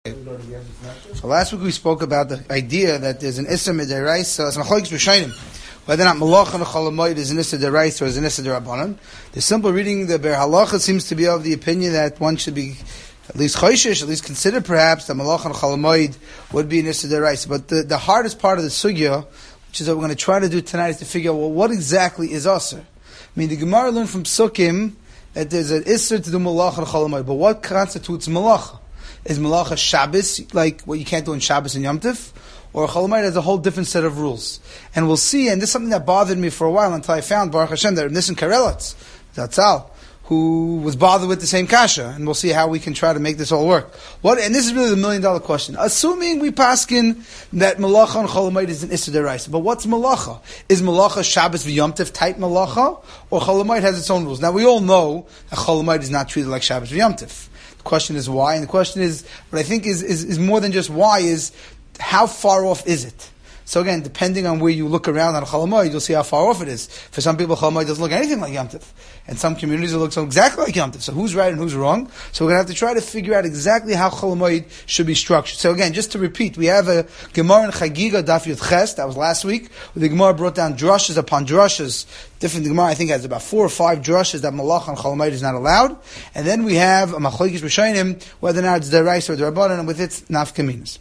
So last week we spoke about the idea that there's an Issa Midaraisa, it's Machlokes Rishonim, whether or not Malach and Chol Hamoed is an Issa Deraisa or is an Issa Derabanan. The simple reading the Ber Halacha seems to be of the opinion that one should be at least choishish, at least consider perhaps that Malach and Chol Hamoed would be an Issa Deraisa. But the hardest part of the sugya, which is what we're going to try to do tonight, is to figure out, well, what exactly is Asr? I mean, the Gemara learned from Sukkim that there's an Issa to do Malach and Chol Hamoed, but what constitutes Malach? Is Malacha Shabbos, like what you can't do on Shabbos and Yom Tif? Or Chol Hamoed has a whole different set of rules. And we'll see, and this is something that bothered me for a while until I found Baruch Hashem, that Nissen Karelitz, Zatzal, who was bothered with the same kasha, and we'll see how we can try to make this all work. And this is really the $1,000,000 question. Assuming we paskin that Malacha and Chol Hamoed is an Issa Deraisa, but what's Malacha? Is Malacha Shabbos v'Yom Tif type Malacha? Or Chol Hamoed has its own rules? Now we all know that Chol Hamoed is not treated like Shabbos v'Yom Tif. The question is why, and the question is, what I think is more than just why, is how far off is it? So again, depending on where you look around on Chol Hamoed, you'll see how far off it is. For some people, Chol Hamoed doesn't look anything like Yom Tif. And some communities it looks exactly like Yom Tif. So who's right and who's wrong? So we're going to have to try to figure out exactly how Chol Hamoed should be structured. So again, just to repeat, we have a Gemara in Chagiga, Daf Yud Ches, that was last week, where the Gemara brought down drushes upon drushes. Different Gemara, I think, has about 4 or 5 drushes that Malach and Chol Hamoed is not allowed. And then we have a Machlokes Rishonim, whether or not it's Deraisa or Derabanan, and with its nafkaminas.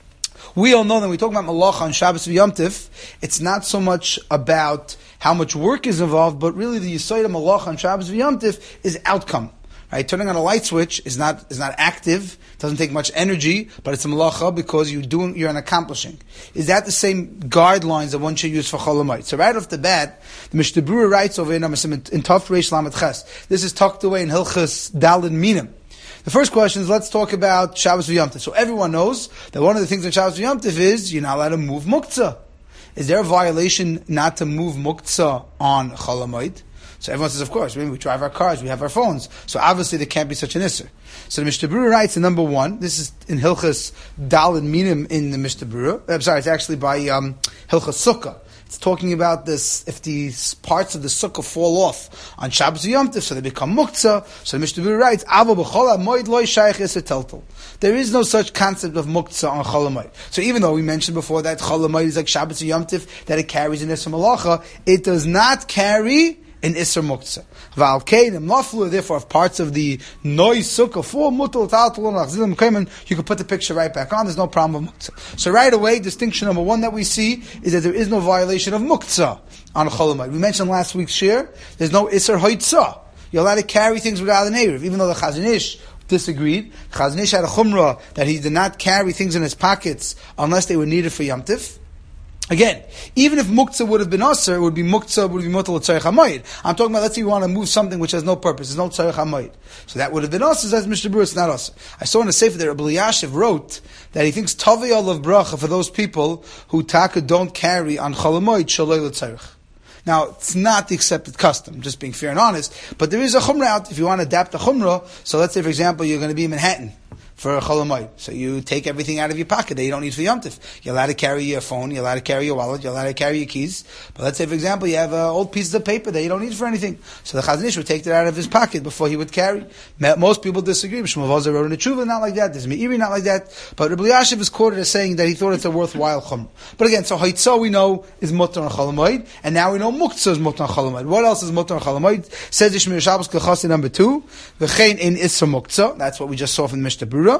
We all know that when we talk about Malacha on Shabbos and Yom Tif, it's not so much about how much work is involved, but really the Yisod of Malacha on Shabbos and Yom Tif is outcome. Right? Turning on a light switch is not active, doesn't take much energy, but it's a Malacha because you're an accomplishing. Is that the same guidelines that one should use for Chol Hamoed? So right off the bat, the Mishnah Berurah writes over in Tov Reish Lamed Ches. This is tucked away in Hilchos Daled Minim. The first question is, let's talk about Shabbos v'Yom Tif. So everyone knows that one of the things in Shabbos v'Yom Tif is you're not allowed to move muktzah. Is there a violation not to move muktzah on Chol Hamoed? So everyone says, of course, we drive our cars, we have our phones. So obviously there can't be such an issur. So the Mishnah Berurah writes in number 1, this is in Hilchos Daled Minim in the Mishnah Berurah. I'm sorry, it's actually by Hilchos Sukkah. It's talking about this, if these parts of the sukkah fall off on Shabbos and Yom Tif, so they become muktzah. So the Mishnah Berurah writes, Avo b'chol hamoed lo shayach issa teltel. There is no such concept of muktzah on Chol Hamoed. So even though we mentioned before that Chol Hamoed is like Shabbos and Yom Tif, that it carries an issa malacha, it does not carry an Isser Muktzah. V'al kein and maflu, therefore, if parts of the Noi Sukkah full mutal taltalon achzilim kaiman, you can put the picture right back on. There's no problem with Muktzah. So right away, distinction number 1 that we see is that there is no violation of Muktzah on Chol Hamoed. We mentioned last week's share. There's no Isser Hoitzah. You're allowed to carry things without an Erev, even though the Chazon Ish disagreed. Chazon Ish had a chumrah that he did not carry things in his pockets unless they were needed for Yom Tif. Again, even if muktzah would have been asr, it would be muktzah, would be mutal tzarech hamoed. I'm talking about, let's say you want to move something which has no purpose, there's no tzarech hamoed. So that would have been asr, says Mishnah Berurah, it's not asr. I saw in a sefer that Rabbi Elyashiv wrote that he thinks tavei olav bracha for those people who taka don't carry on chol hamoed shaloi l'tzarech. Now, it's not the accepted custom, just being fair and honest, but there is a chumrah out if you want to adapt a chumrah. So let's say, for example, you're going to be in Manhattan for a Chol Hamoed. So you take everything out of your pocket that you don't need for Yom Tif. You're allowed to carry your phone, you're allowed to carry your wallet, you're allowed to carry your keys. But let's say, for example, you have old pieces of paper that you don't need for anything. So the Chazon Ish would take that out of his pocket before he would carry. Most people disagree. Shmuel Vozer wrote in the Tshuva, not like that. There's Meiri, not like that. But Rabbi Elyashiv is quoted as saying that he thought it's a worthwhile Chum. But again, so Haitzah we know is Mutter on Chol Hamoed, and now we know Muktzah is Mutter on Chol Hamoed. What else is Mutter on Chol Hamoed? Says Yishmir Shabbos Klechasi number 2, V'chein ein Isser Muktzah. That's what we just saw from the Mishnah Berurah.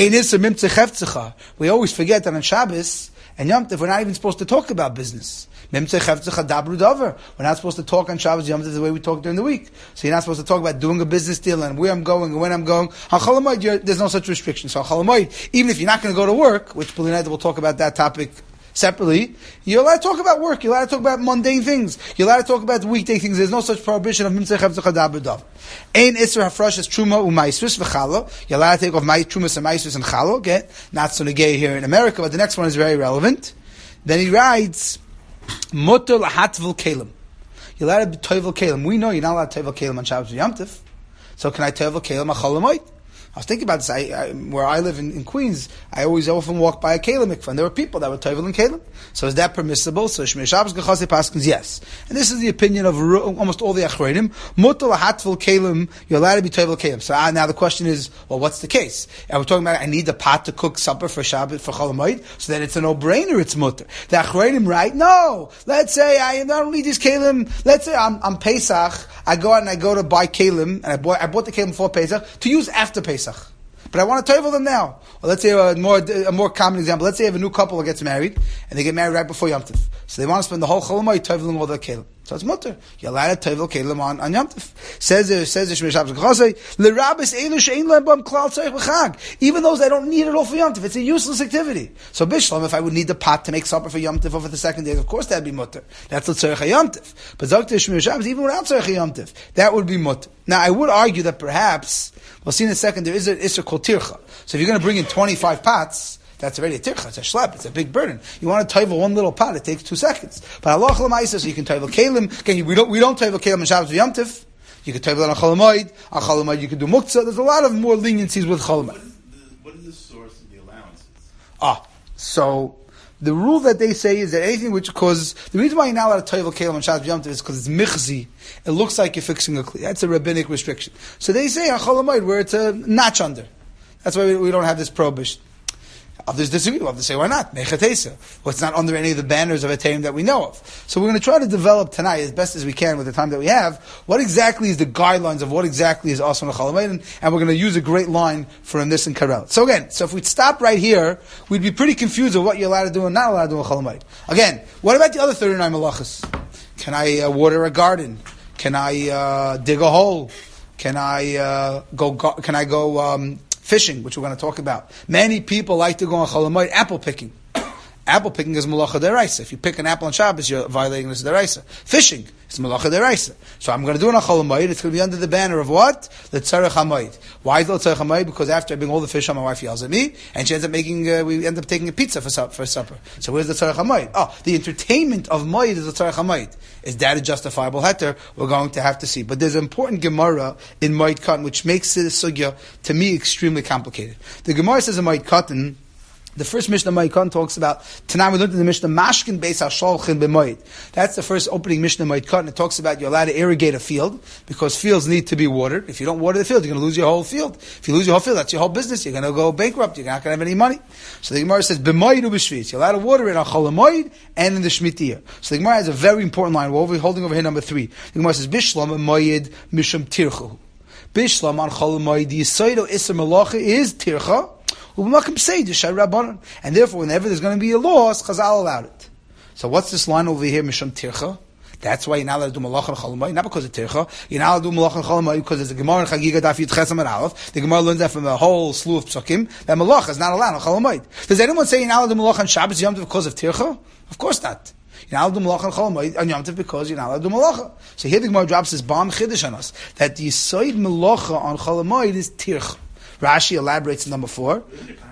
We always forget that on Shabbos and Yom Tov, we're not even supposed to talk about business. We're not supposed to talk on Shabbos Yom Tov the way we talk during the week. So you're not supposed to talk about doing a business deal and where I'm going and when I'm going. On Chol Hamoed, there's no such restriction. So on Chol Hamoed, even if you're not going to go to work, which we'll talk about that topic separately, you're allowed to talk about work, you're allowed to talk about mundane things, you're allowed to talk about weekday things. There's no such prohibition of Mimtzei Chavtzach Dabru Davar. Ein Isser Hafrashas Truma U'Maisvis V'Chalo. You're allowed to take off Trumas and Maisvis and Chalo. Okay, not so negay here in America, but the next one is very relevant. Then he writes, Mutter L'Hatvel Kalim. You're allowed to Tovel Kalim. We know you're not allowed to Tovel Kalim on Shabbos and Yom Tif. So can I Tovel Kalim on Chol Hamoed? I was thinking about this. Where I live in Queens, I often walk by a Kalim mikvah, and there were people that were toivel in Kalim. So is that permissible? So Shmir Shabbos Gechasei paskins, yes. And this is the opinion of almost all the Achreidim. Mutal hatful Kalim, you're allowed to be toivel Kalim. So now the question is, well, what's the case? And we're talking about I need the pot to cook supper for Shabbat for Chol Hamoed, so that it's a no-brainer. It's mutter. The Achreidim, right? No. Let's say I don't need these Kalim. Let's say I'm Pesach. I go out and I go to buy Kalim, and I bought the Kalim before Pesach to use after Pesach. But I want to toivel them now. Or let's say a more common example. Let's say you have a new couple that gets married, and they get married right before Yom Tov. So they want to spend the whole Chol Hamoed toiveling all their Kalim. So it's mutter. You're allowed to toivel Kalim on Yom Tov. Says the Shmir Shabbos Gechasei, L'rabis eilu she'ein lehem bam klal tzarich b'chag. Even those that don't need it all for Yom Tov, it's a useless activity. So Bishlam, if I would need the pot to make supper for Yom Tov or for the second day, of course that'd be mutter. That's the tzarich Yom Tov. But Zok Shmir Shabbos, even without tzarich Yom Tov, that would be mutter. Now I would argue that perhaps, we'll see in a second, there is an issur called tircha. So if you're going to bring in 25 pots, that's already a tircha. It's a schlep. It's a big burden. You want to toivel one little pot, it takes 2 seconds. But Allah l'maisa, so you can toivel kalim. Okay, we don't toivel kalim on Shabbos Yom Tov. You can toivel on Chol Hamoed. On Chol Hamoed you can do muktzah. There's a lot of more leniencies with Chol Hamoed. What is the source of the allowances? So the rule that they say is that anything which causes, the reason why you're not allowed to toivel kalim on Shabbos Yom Tov is because it's michzi. It looks like you're fixing a kli. That's a rabbinic restriction. So they say on Chol Hamoed where it's a notch under. That's why we don't have this prohibition. Others disagree. Others say, why not? Mechatesa. Well, it's not under any of the banners of a Taim that we know of. So we're going to try to develop tonight, as best as we can with the time that we have, what exactly is the guidelines of what exactly is Asur Chol Hamoed, and we're going to use a great line from this in Karel. So again, if we'd stop right here, we'd be pretty confused of what you're allowed to do and not allowed to do in Chol Hamoed. Again, what about the other 39 malachas? Can I water a garden? Can I dig a hole? Can I go fishing, which we're going to talk about. Many people like to go on Chol Hamoed apple picking. Apple picking is malacha deraisa. If you pick an apple on Shabbos, you're violating this deraisa. Fishing is malacha deraisa. So I'm going to do it on Chol Hamoed. It's going to be under the banner of what? The tzarech hamoed. Why is the tzarech hamoed? Because after I bring all the fish on, my wife yells at me, and she ends up we end up taking a pizza for supper. So where's the tzarech hamoed? The entertainment of moed is the tzarech hamoed. Is that a justifiable heter? We're going to have to see. But there's an important Gemara in Moed Katan which makes this sugya, to me, extremely complicated. The Gemara says in Moed Katan, the first Mishnah Moed Katan talks about, tonight we learned in the Mishnah, Mashkin Beis HaSholchin B'Moed. That's the first opening Mishnah Moed Katan. It talks about you're allowed to irrigate a field, because fields need to be watered. If you don't water the field, you're going to lose your whole field. If you lose your whole field, that's your whole business. You're going to go bankrupt. You're not going to have any money. So the Gemara says, B'Moed u'B'Shvitz. You're allowed to water it on Chol Hamoed and in the Shemitah year. So the Gemara has a very important line. We're holding over here number 3. The Gemara says, Bishlam Moed Mishum Tirchu. Bishlam on Chol Hamoed, the Yisaydo Isser Malacha is Tircha. And therefore, whenever there's going to be a loss, Chazal allowed it. So what's this line over here, Mishum Tircha? That's why you're not allowed to do Malach and Chol Hamoed, not because of Tircha. You're not allowed to do Malach and Chol Hamoed because there's a Gemara in Chagiga Daf Yud Ches Amud Aleph. The Gemara learns that from a whole slew of psukim, that Malach is not allowed on Chol Hamoed. Does anyone say you're not allowed to do Malach on Shabbos Yom Tov because of Tircha? Of course not. You're not allowed to do Malach on Chol Hamoed on Yom Tov because you're not allowed to do Malacha. So here the Gemara drops this bomb chiddush on us, that the Yisoid Malacha on Chol Hamoed is Tircha. Rashi elaborates in number 4.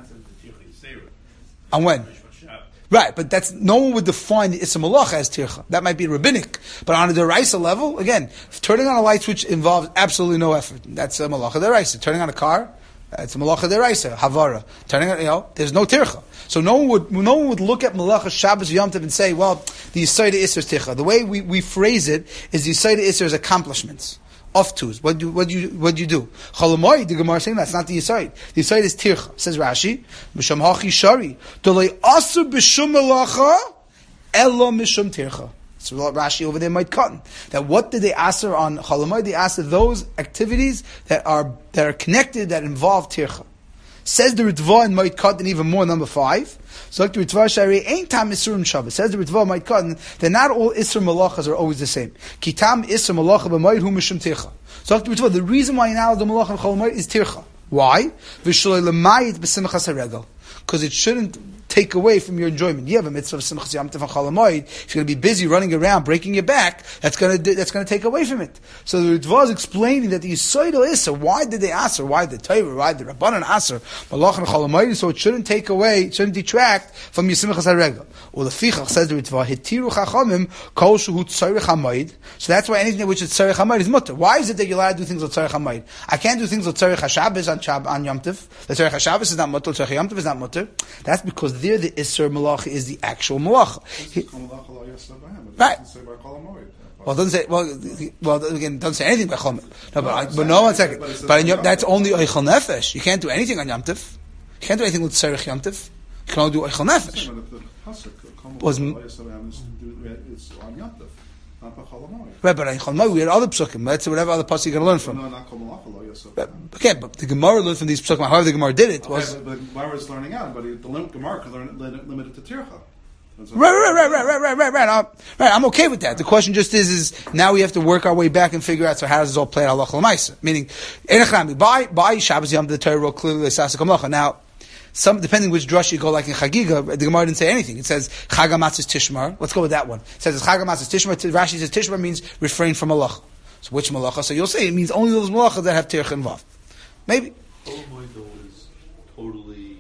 On when? Right, but that's, no one would define the Issa Malacha as Tircha. That might be rabbinic. But on a Deraisa level, again, turning on a light switch involves absolutely no effort. That's a Malacha Deraisa. Turning on a car, it's a Malacha Deraisa, Havara. Turning on, there's no Tircha. So no one would look at Malacha Shabbos Yom Tov and say, well, the Yisayda Isser is Tircha. The way we phrase it is the Yisayda Isser is accomplishments. Off twos. What do you do? Chol Hamoed, the Gemara is saying that's not the Yisayid. The Yisayid is Tircha. Says Rashi, Misham Hachi Shari, Dolei Asur B'Shum Melacha, Elo Mishum Tircha. So Rashi over there might cut that. What did they asur on Chol Hamoed? They asur those activities that are connected, that involve Tircha. Says the Ritva in Moed Katan even more, number 5. So like the Ritva Shari, ain't tam Isurim Shabbos. Says the Ritva Moed Katan that not all Isur Malachas are always the same. Ki tam Isur Malacha b'Moed hu mishum Tircha. So like the Ritva, the reason why you're not allowed to do Malacha and Chol Hamoed is Tircha. Why? V'shaloi l'mayit b'simchas haregel. Because it shouldn't take away from your enjoyment. You have a mitzvah of Simchas Yom Tov and Chol Hamoed. If you're going to be busy running around, breaking your back, that's going to take away from it. So the Ritva is explaining that the Yisoidal Issa, why did they ask her? Why did the Torah? Why did the Rabbanan ask her? Malach and Chol Hamoed, so it shouldn't take away, it shouldn't detract from your Simchas HaRegel. Or the Fichach says the Ritva, Hitiru Chachamim Kol Shehu Tzorech HaMoed. So that's why anything which is Tzorech HaMoed is mutter. Why is it that you're allowed to do things with Tzorech HaMoed? I can't do things with Tzorech HaShabbos on Yom Tov. The Tzorech HaShabbos is not mutter, Tzorech Yom Tov is not mutter. That's because there the Isser Malacha is the actual Malacha. Right. Well, it doesn't say. Well, again, it doesn't say anything by Chol. No, but no, 1 second. But that's only Eichel Nefesh. You can't do anything on Yom Tov. You can't do anything with Tzorech Yom Tov. You can only do Eichel Nefesh. It's on Yom Tov, not by Chol Hamoed. Right, but in Chol Hamoed we had other psukim. That's whatever other pasuk you're going to learn from. No, not Kol Malacha Lo Yosef. Okay, but the Gemara learned from these psukim. However, the Gemara did it was. But the Gemara is learning out, but the Gemara can limit it to Tircha. Right. I'm okay with that. The question just is now we have to work our way back and figure out, so how does this all play out halacha l'maisa? Meaning, by Shabbos Yom the Torah wrote clearly l'sasik hamlacha. Now, depending which drush you go, like in Chagiga, the Gemara didn't say anything. It says Chag HaMatzos Tishmar. Let's go with that one. It says it's Chag HaMatzos Tishmar. Rashi says Tishmar means refrain from malacha. So which malacha? So you'll say it means only those malachas that have tircha involved. Maybe. Chol Hamoed is totally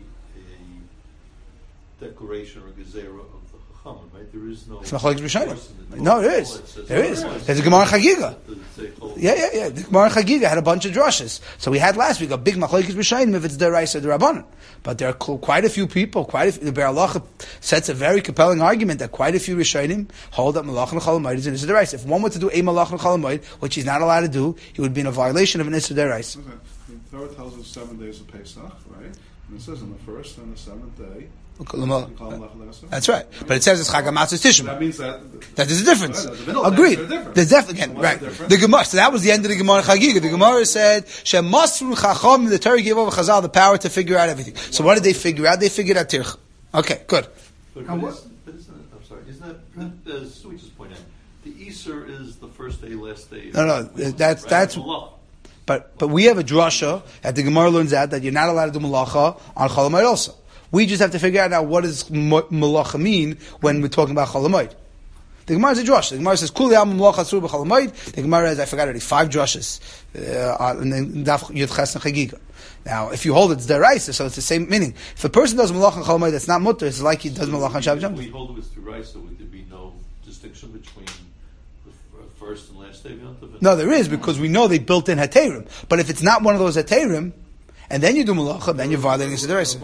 a declaration or gezerah of the Chachamim, right? There is no. It's Machlokes Rishonim. No, there is. There is. There's a Gemara in Chagiga. Yeah. The Gemara in Chagiga had a bunch of drushes. So we had last week a big Machlokes Rishonim if it's Deraisa or Derabanan. But there are quite a few people, the Be'er Halacha sets a very compelling argument that quite a few Rishonim hold that Malach and Chol Hamoed is an Issa Deraisa. If one were to do a Malach and Chol Hamoed, which he's not allowed to do, he would be in a violation of an Issa Deraisa. The Torah tells us 7 days of Pesach, right? And it says on the first and the 7th day. That's right. But it says it's Chag HaMatzos Tishma. That means that there's a difference. Right, Agreed. There's definitely, again, right. The Gemara, so that was the end of the Gemara Chagiga. The Gemara said, Shemasru Chacham, the Torah gave over Chazal the power to figure out everything. So what did they figure out? They figured out Tirch. Okay, good. But isn't that, as we just pointed out, the Easter is the first day, last day. No, that's, but we have a drasha that the Gemara learns out that you're not allowed to do malacha on Chol Hamoed also. We just have to figure out now what does malacha mean when we're talking about Chol Hamoed. The Gemara is a drush. The Gemara says Kuli Am Malacha Asur B'Chol Hamoed. The Gemara has, I forgot already, 5 drushes in Daf Yud Ches and Chagiga. Now, if you hold it's deraisa, so it's the same meaning. If a person does malacha on Chol Hamoed, that's not mutter. It's like he does malacha on Shabbos Yom Tov. We hold it with deraisa. Would there be no distinction between the first and last day of Yom Tov? No, there is, because we know they built in heterim. But if it's not one of those heterim, and then you do malacha, then you're violating the deraisa.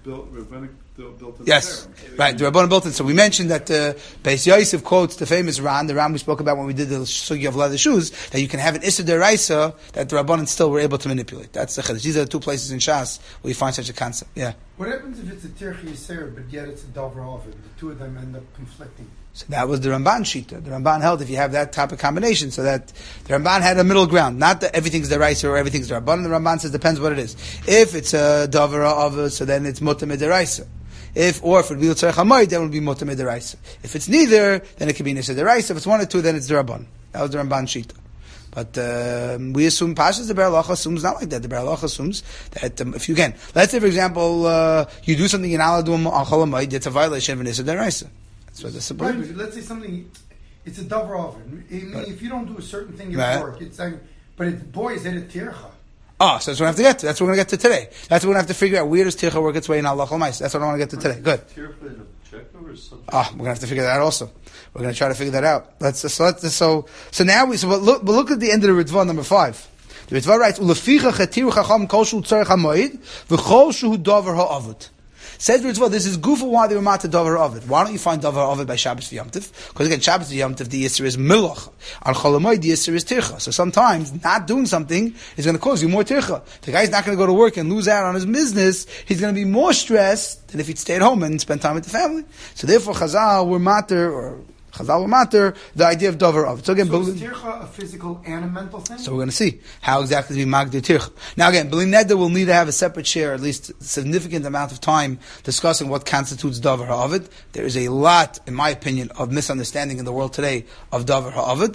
Yes, right. The Rabbanan built it. So we mentioned that Beis Yosef quotes the famous Ran, the Ran we spoke about when we did the sugi of leather shoes, that you can have an Issa Deraisa that the Rabbanan still were able to manipulate. That's the Chiddush. These are the 2 places in Shas where you find such a concept. Yeah. What happens if it's a Tirchi Yisera, but yet it's a Dover Ovid? The 2 of them end up conflicting. So that was the Ramban Shita. The Ramban held if you have that type of combination, so that the Ramban had a middle ground. Not that everything's the Raisa or everything's the Rabban. The Ramban says depends what it is. If it's a Dover Ovid, so then it's Mutter Midiraisa. If it would be Tzorech Hamoed, then it would be Mutter Midiraisa. If it's neither, then it could be Nisa Deraisa. If it's 1 or 2, then it's the Rabban. That was the Ramban Shita. But we assume Pashas, the Be'er Halacha assumes not like that. The Be'er Halacha assumes that if you can, let's say for example, you do something you're not allowed to do on Chol Hamoed, it's a violation of an Issa Deraisa. That's what that's right, but let's say something, it's a Dover Oven. I mean, if you don't do a certain thing at work, it's like, but is it a Tircha? Oh, so that's what we have to get to. That's what we're going to get to today. That's what we're going to have to figure out. Where does Tircha work its way in Allah Chol. That's what I want to get to today. Good. We're going to have to figure that out also. We're going to try to figure that out. So now look at the end of the Ritva number 5. The Ritva writes, Uleficha chetiru chacham kol shu tzorech hamoed, v'chol shu dover ha'avid. Says Ritva, this is goof of why they were mad to Dover Ovid. Why don't you find Dover Ovid by Shabbos Yom Tov? Because again, Shabbos Yom Tov, the Yisr is Milach. On Chol Hamoed, the Yisr is Tircha. So sometimes, not doing something is going to cause you more Tircha. The guy's not going to go to work and lose out on his business. He's going to be more stressed than if he'd stay at home and spend time with the family. So therefore, Chazal were matter, the idea of Dover Ovid. So again, is Tircha a physical and a mental thing? So we're going to see how exactly we magdir Tircha. Now again, B'li Neder will need to have a separate share, at least a significant amount of time discussing what constitutes Dover Ha'avid. There is a lot, in my opinion, of misunderstanding in the world today of Dover Ha'avid.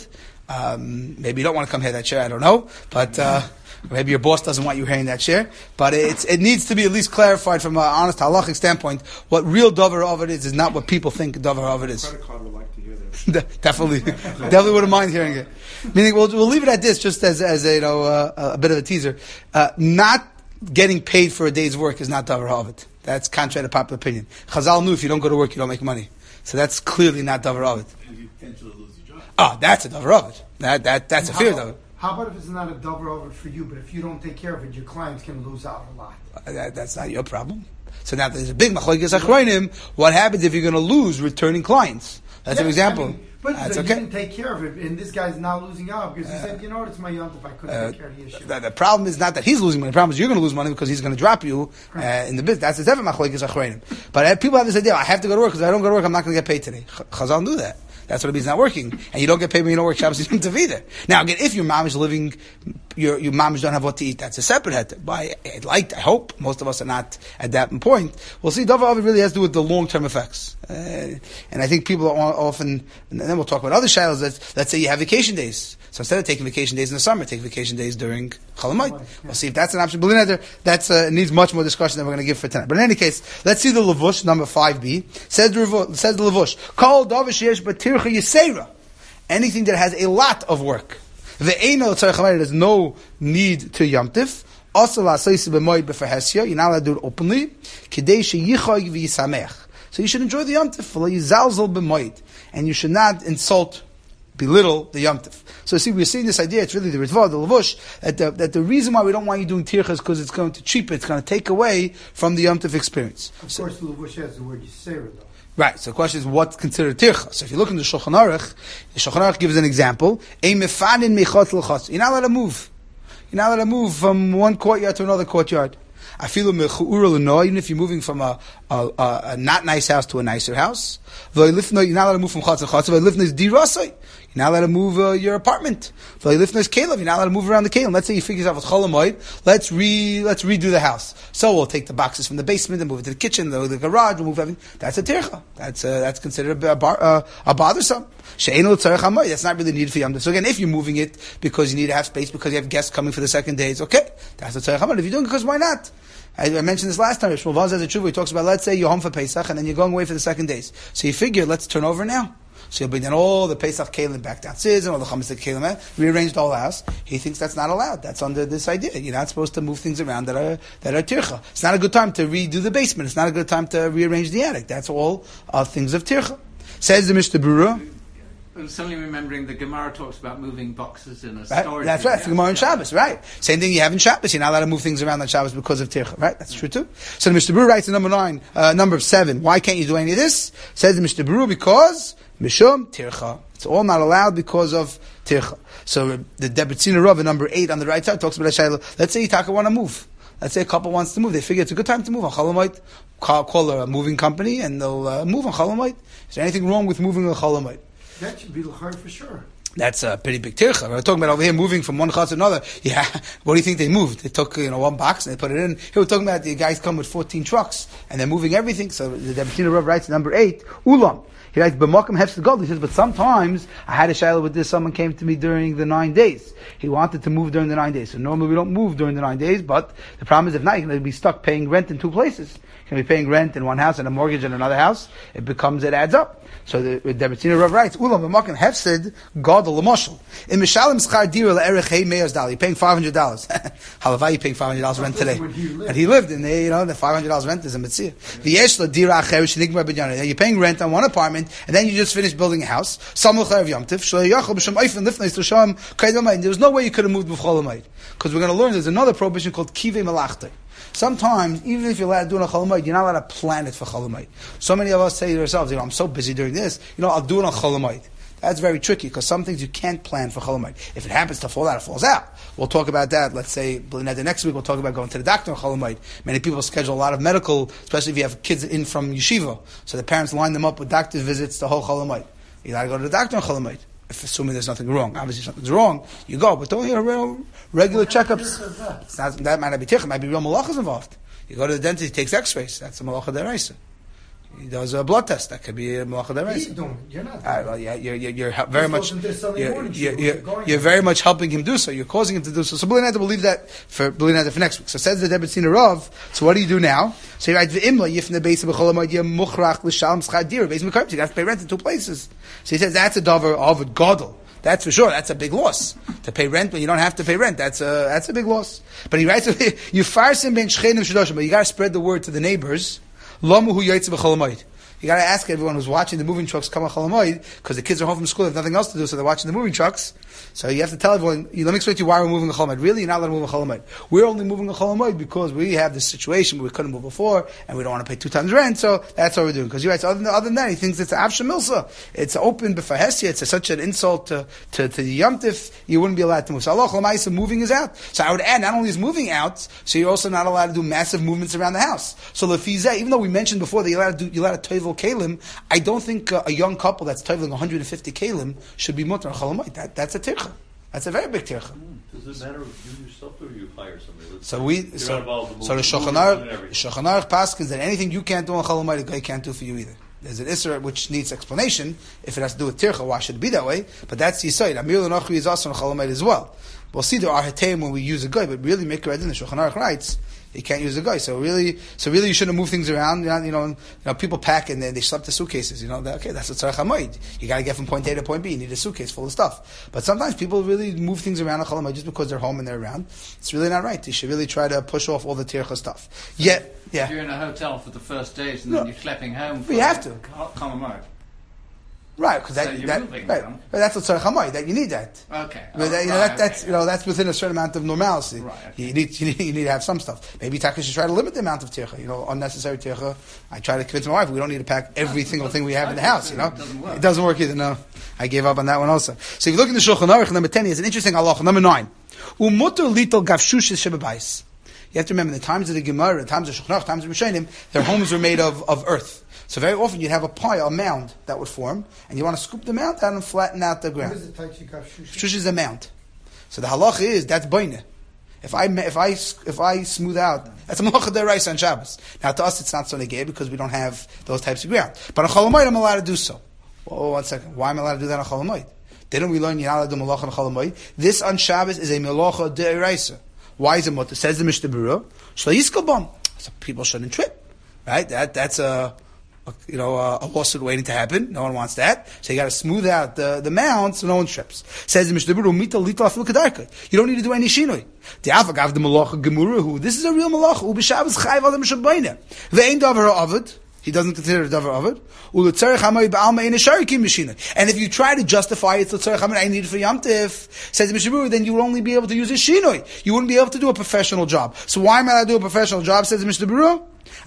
Maybe you don't want to come hear that share, I don't know. But maybe your boss doesn't want you hearing that share. But it needs to be at least clarified from an honest halachic standpoint. What real davar of it is not what people think davar of it is. Credit card would like to hear that. Definitely wouldn't mind hearing it. Meaning, we'll leave it at this, just as a bit of a teaser. Not getting paid for a day's work is not davar of it. That's contrary to popular opinion. Chazal knew if you don't go to work, you don't make money. So that's clearly not davar of it. And you potentially lose your job. Oh, that's a davar of it. That's a fear davar. How about if it's not a davar of it for you, but if you don't take care of it, your clients can lose out a lot? That's not your problem. So now there's a big machlokes achronim. What happens if you're going to lose returning clients? That's an example. But that's you okay. didn't take care of it, and this guy's now losing out because he said, you know what, it's my yont if I couldn't take care of the issue. The problem is not that he's losing money. The problem is you're going to lose money because he's going to drop you in the business. That's the seven machlokes achronim. But people have this idea: I have to go to work because if I don't go to work, I'm not going to get paid today. Chazal knew that. That's what it means not working. And you don't get paid when you don't work Shabbos Yom Tov either. Now again, if your mom is living, your mom don't have what to eat, that's a separate heter. But I hope, most of us are not at that point. We'll see, davar of it really has to do with the long-term effects. And I think people are often, and then we'll talk about other shilos, let's say you have vacation days. So instead of taking vacation days in the summer, take vacation days during Chol Hamoed. We'll see if that's an option. But that needs much more discussion than we're going to give for tonight. But in any case, let's see the Levush, number 5b. Says the Levush, Kol davar sheyesh batircha yisera. Anything that has a lot of work. Ve'eino tzarech hamayit, there's no need to yamtiv. Also la'asayis b'moed b'ferhesya, you're not allowed to do it openly. Kidei sheyichoy v'yisamech. So you should enjoy the yamtiv. V'yizalzel b'moed. And you should not insult, belittle the Yom Tov. So see, we're seeing this idea, it's really the Ritva, the Levush, that the reason why we don't want you doing Tircha is because it's going to cheapen, it's going to take away from the Yom Tov experience. Of course, the Levush has the word Yisera, though. Right, so the question is, what's considered Tircha? So if you look in the Shulchan Aruch, the Shulchan Aruch gives an example, you're not allowed to move. You're not allowed to move from one courtyard to another courtyard. I feel even if you're moving from a not nice house to a nicer house. You're not allowed to move from chatz to chatz. You're not allowed to move your apartment. You're not allowed to move around the kalim. Let's say you figure out with Chol Hamoed, let's redo the house. So we'll take the boxes from the basement and move it to the kitchen, the garage, we'll move everything. That's a tircha. That's considered a bothersome. That's not really needed for Yom Tov. So again, if you're moving it because you need to have space, because you have guests coming for the second day, it's okay. That's a tzarech hamoed. If you're doing it because why not? I mentioned this last time. Shmuel Vaz has a tshuva. He talks about, let's say you're home for Pesach and then you're going away for the second days. So you figure, let's turn over now. So you'll bring down all the Pesach kalim back downstairs and all the chametz kalim, rearrange the whole house. He thinks that's not allowed. That's under this idea. You're not supposed to move things around that are tircha. It's not a good time to redo the basement. It's not a good time to rearrange the attic. That's all things of tircha. Says the Mishnah Berurah. I'm suddenly remembering the Gemara talks about moving boxes in a Right? storage. That's right. It's the Gemara in Shabbos, right? Same thing you have in Shabbos. You're not allowed to move things around on Shabbos because of tircha, right? That's true too. So the Mishnah Berurah writes in number 7. Why can't you do any of this? Says the Mishnah Berurah because Mishum tircha. It's all not allowed because of tircha. So the Debretzina Rav, number 8 on the right side, talks about a shayla. Let's say Yitaka want to move. Let's say a couple wants to move. They figure it's a good time to move on Chol Hamoed. Call a moving company and they'll move on Chol Hamoed. Is there anything wrong with moving on Chol Hamoed? That should be l'char for sure. That's a pretty big tircha. We're talking about over here moving from one chutz to another. Yeah, what do you think they moved? They took one box and they put it in. Here we're talking about the guys come with 14 trucks and they're moving everything. So the Debretzina Rav writes number 8, Ulam. He writes, B'makom hefsed gadol. He says, but sometimes I had a shayla with this. Someone came to me during the 9 days. He wanted to move during the 9 days. So normally we don't move during the 9 days, but the problem is if not, you're going to be stuck paying rent in 2 places. You're going to be paying rent in one house and a mortgage in another house. It adds up. So the Debretzina Rav writes, Ulam b'makom hefsed gadol l'moshel. In mishalim schar dira le'erech hey me'az dal. You're paying $500. Halavai, you're paying $500 rent today. And he lived, and the $500 rent is a mitzvah. V'yesh la dira acher shenigmar b'diyana. You're paying rent on one apartment, and then you just finished building a house. Samul chayav Yom Tov. Shlo yachol b'shem oifen lifnei l'sham kaid v'mayid. There was no way you could have moved b'chol hamoed. Because we're going to learn there's another prohibition called kivei malachtei. Sometimes, even if you're allowed to do it on Chol Hamoed, you're not allowed to plan it for Chol Hamoed. So many of us say to ourselves, I'm so busy doing this, I'll do it on Chol Hamoed. That's very tricky, because some things you can't plan for Chol Hamoed. If it happens to fall out, it falls out. We'll talk about that, let's say, next week we'll talk about going to the doctor on Chol Hamoed. Many people schedule a lot of medical, especially if you have kids in from yeshiva. So the parents line them up with doctor's visits the whole Chol Hamoed. You gotta go to the doctor on Chol Hamoed. If assuming there's nothing wrong. Obviously something's wrong, you go, but don't hear regular checkups. That might not be tircha, might be real malachas involved. You go to the dentist, he takes x-rays. That's a malacha deraisa. He does a blood test. That could be a malacha deraisa. He's doing it. You're not doing All right, well, yeah, you're very much you're very much helping him do so. You're causing him to do so. So B'li Neder will leave that for next week. So says the Debbetziner Rav. So what do you do now? So you write v'imla yifne beis b'chol hamoed muchrach l'shalom schar dir beis mekarm. You have to pay rent in two places. So he says that's a davar of a gadol. That's for sure. That's a big loss to pay rent when you don't have to pay rent. That's a big loss. But he writes you farsim ben shchenim shloshim. But you got to spread the word to the neighbors. Lamu hu yaitz b'chol hamoed. You got to ask everyone who's watching the moving trucks come on Chol Hamoed, because the kids are home from school, they have nothing else to do, so they're watching the moving trucks. So you have to tell everyone, let me explain to you why we're moving a Chol Hamoed. Really, you're not allowed to move a Chol Hamoed. We're only moving a Chol Hamoed because we have this situation where we couldn't move before, and we don't want to pay 2 times rent, so that's what we're doing. Because you're right, so other than that, he thinks it's an Avsha Milsa. It's open b'fahesia, it's such an insult to the Yom Tif, you wouldn't be allowed to move. So Allah Chol moving is out. So I would add, not only is moving out, so you're also not allowed to do massive movements around the house. So Lefizeh, even though we mentioned before that you're allowed to toivel kalim, I don't think a young couple that's toiveling 150 kalim should be mutar Chol Hamoed. That's a tircha. That's a very big tircha. Does it matter if you yourself or you hire somebody? So the Shulchan Aruch paskins that anything you can't do on Chol Hamoed, a guy can't do for you either. There's an Isser which needs explanation. If it has to do with tircha, why should it be that way? But that's the Yisayid. Amir l'Nochri is also on Chol Hamoed as well. We'll see there are heteim when we use a guy, but really Mikra Adin, the Shulchan Aruch writes, you can't use a guy. So really, you shouldn't move things around. You know, people pack and they schlep the suitcases. That's a tzarech hamoed. You got to get from point A to point B. You need a suitcase full of stuff. But sometimes people really move things around a chol hamoed just because they're home and they're around. It's really not right. You should really try to push off all the tircha stuff. Yeah. If you're in a hotel for the first days and then you're schlepping home. You have to. Chol Hamoed. Right, because that's what tzarech hamoed. That you need that. Okay. That's within a certain amount of normalcy. Right. Okay. You need to have some stuff. Maybe Taka should try to limit the amount of tircha. Unnecessary tircha. I try to convince my wife we don't need to pack every single thing we have in the house. It doesn't work either. No, I gave up on that one also. So if you look in the Shulchan Aruch, number 10 is an interesting halacha. Number 9, umuter litol gavshushis shebabais. You have to remember the times of the Gemara, the times of Shulchan Aruch, times of Rishonim, their homes were made of earth. So very often you'd have a pile, a mound that would form, and you want to scoop the mound out and flatten out the ground. What is the type of shush? Shush is a mound. So the halacha is that's boine. If I smooth out, that's a malacha deraisa on Shabbos. Now to us it's not so negay because we don't have those types of ground. But on Chol Hamoed I'm allowed to do so. Oh, 1 second. Why am I allowed to do that on Chol Hamoed? Didn't we learn you're not allowed to do malacha on Chol Hamoed? This on Shabbos is a malacha deraisa. Why is it mutter? Says the Mishnah Berurah, shlo yiskel bam. So people shouldn't trip, right? That's a lawsuit waiting to happen. No one wants that. So you got to smooth out the mound so no one trips. Says the Mishnah Berurah, mita lita afilu kedarka. You don't need to do any shinoi. The avagav the malacha gemurahu. This is a real malacha. Ubishabbos chayv adam shabayna. Ve'ein davar ha'avad. He doesn't consider it davar avid. And if you try to justify it, I need it for Yom Tif, says the Mishnah Berurah, then you would only be able to use a shinoi. You wouldn't be able to do a professional job. So why am I allowed to do a professional job? Says the Mishnah Berurah.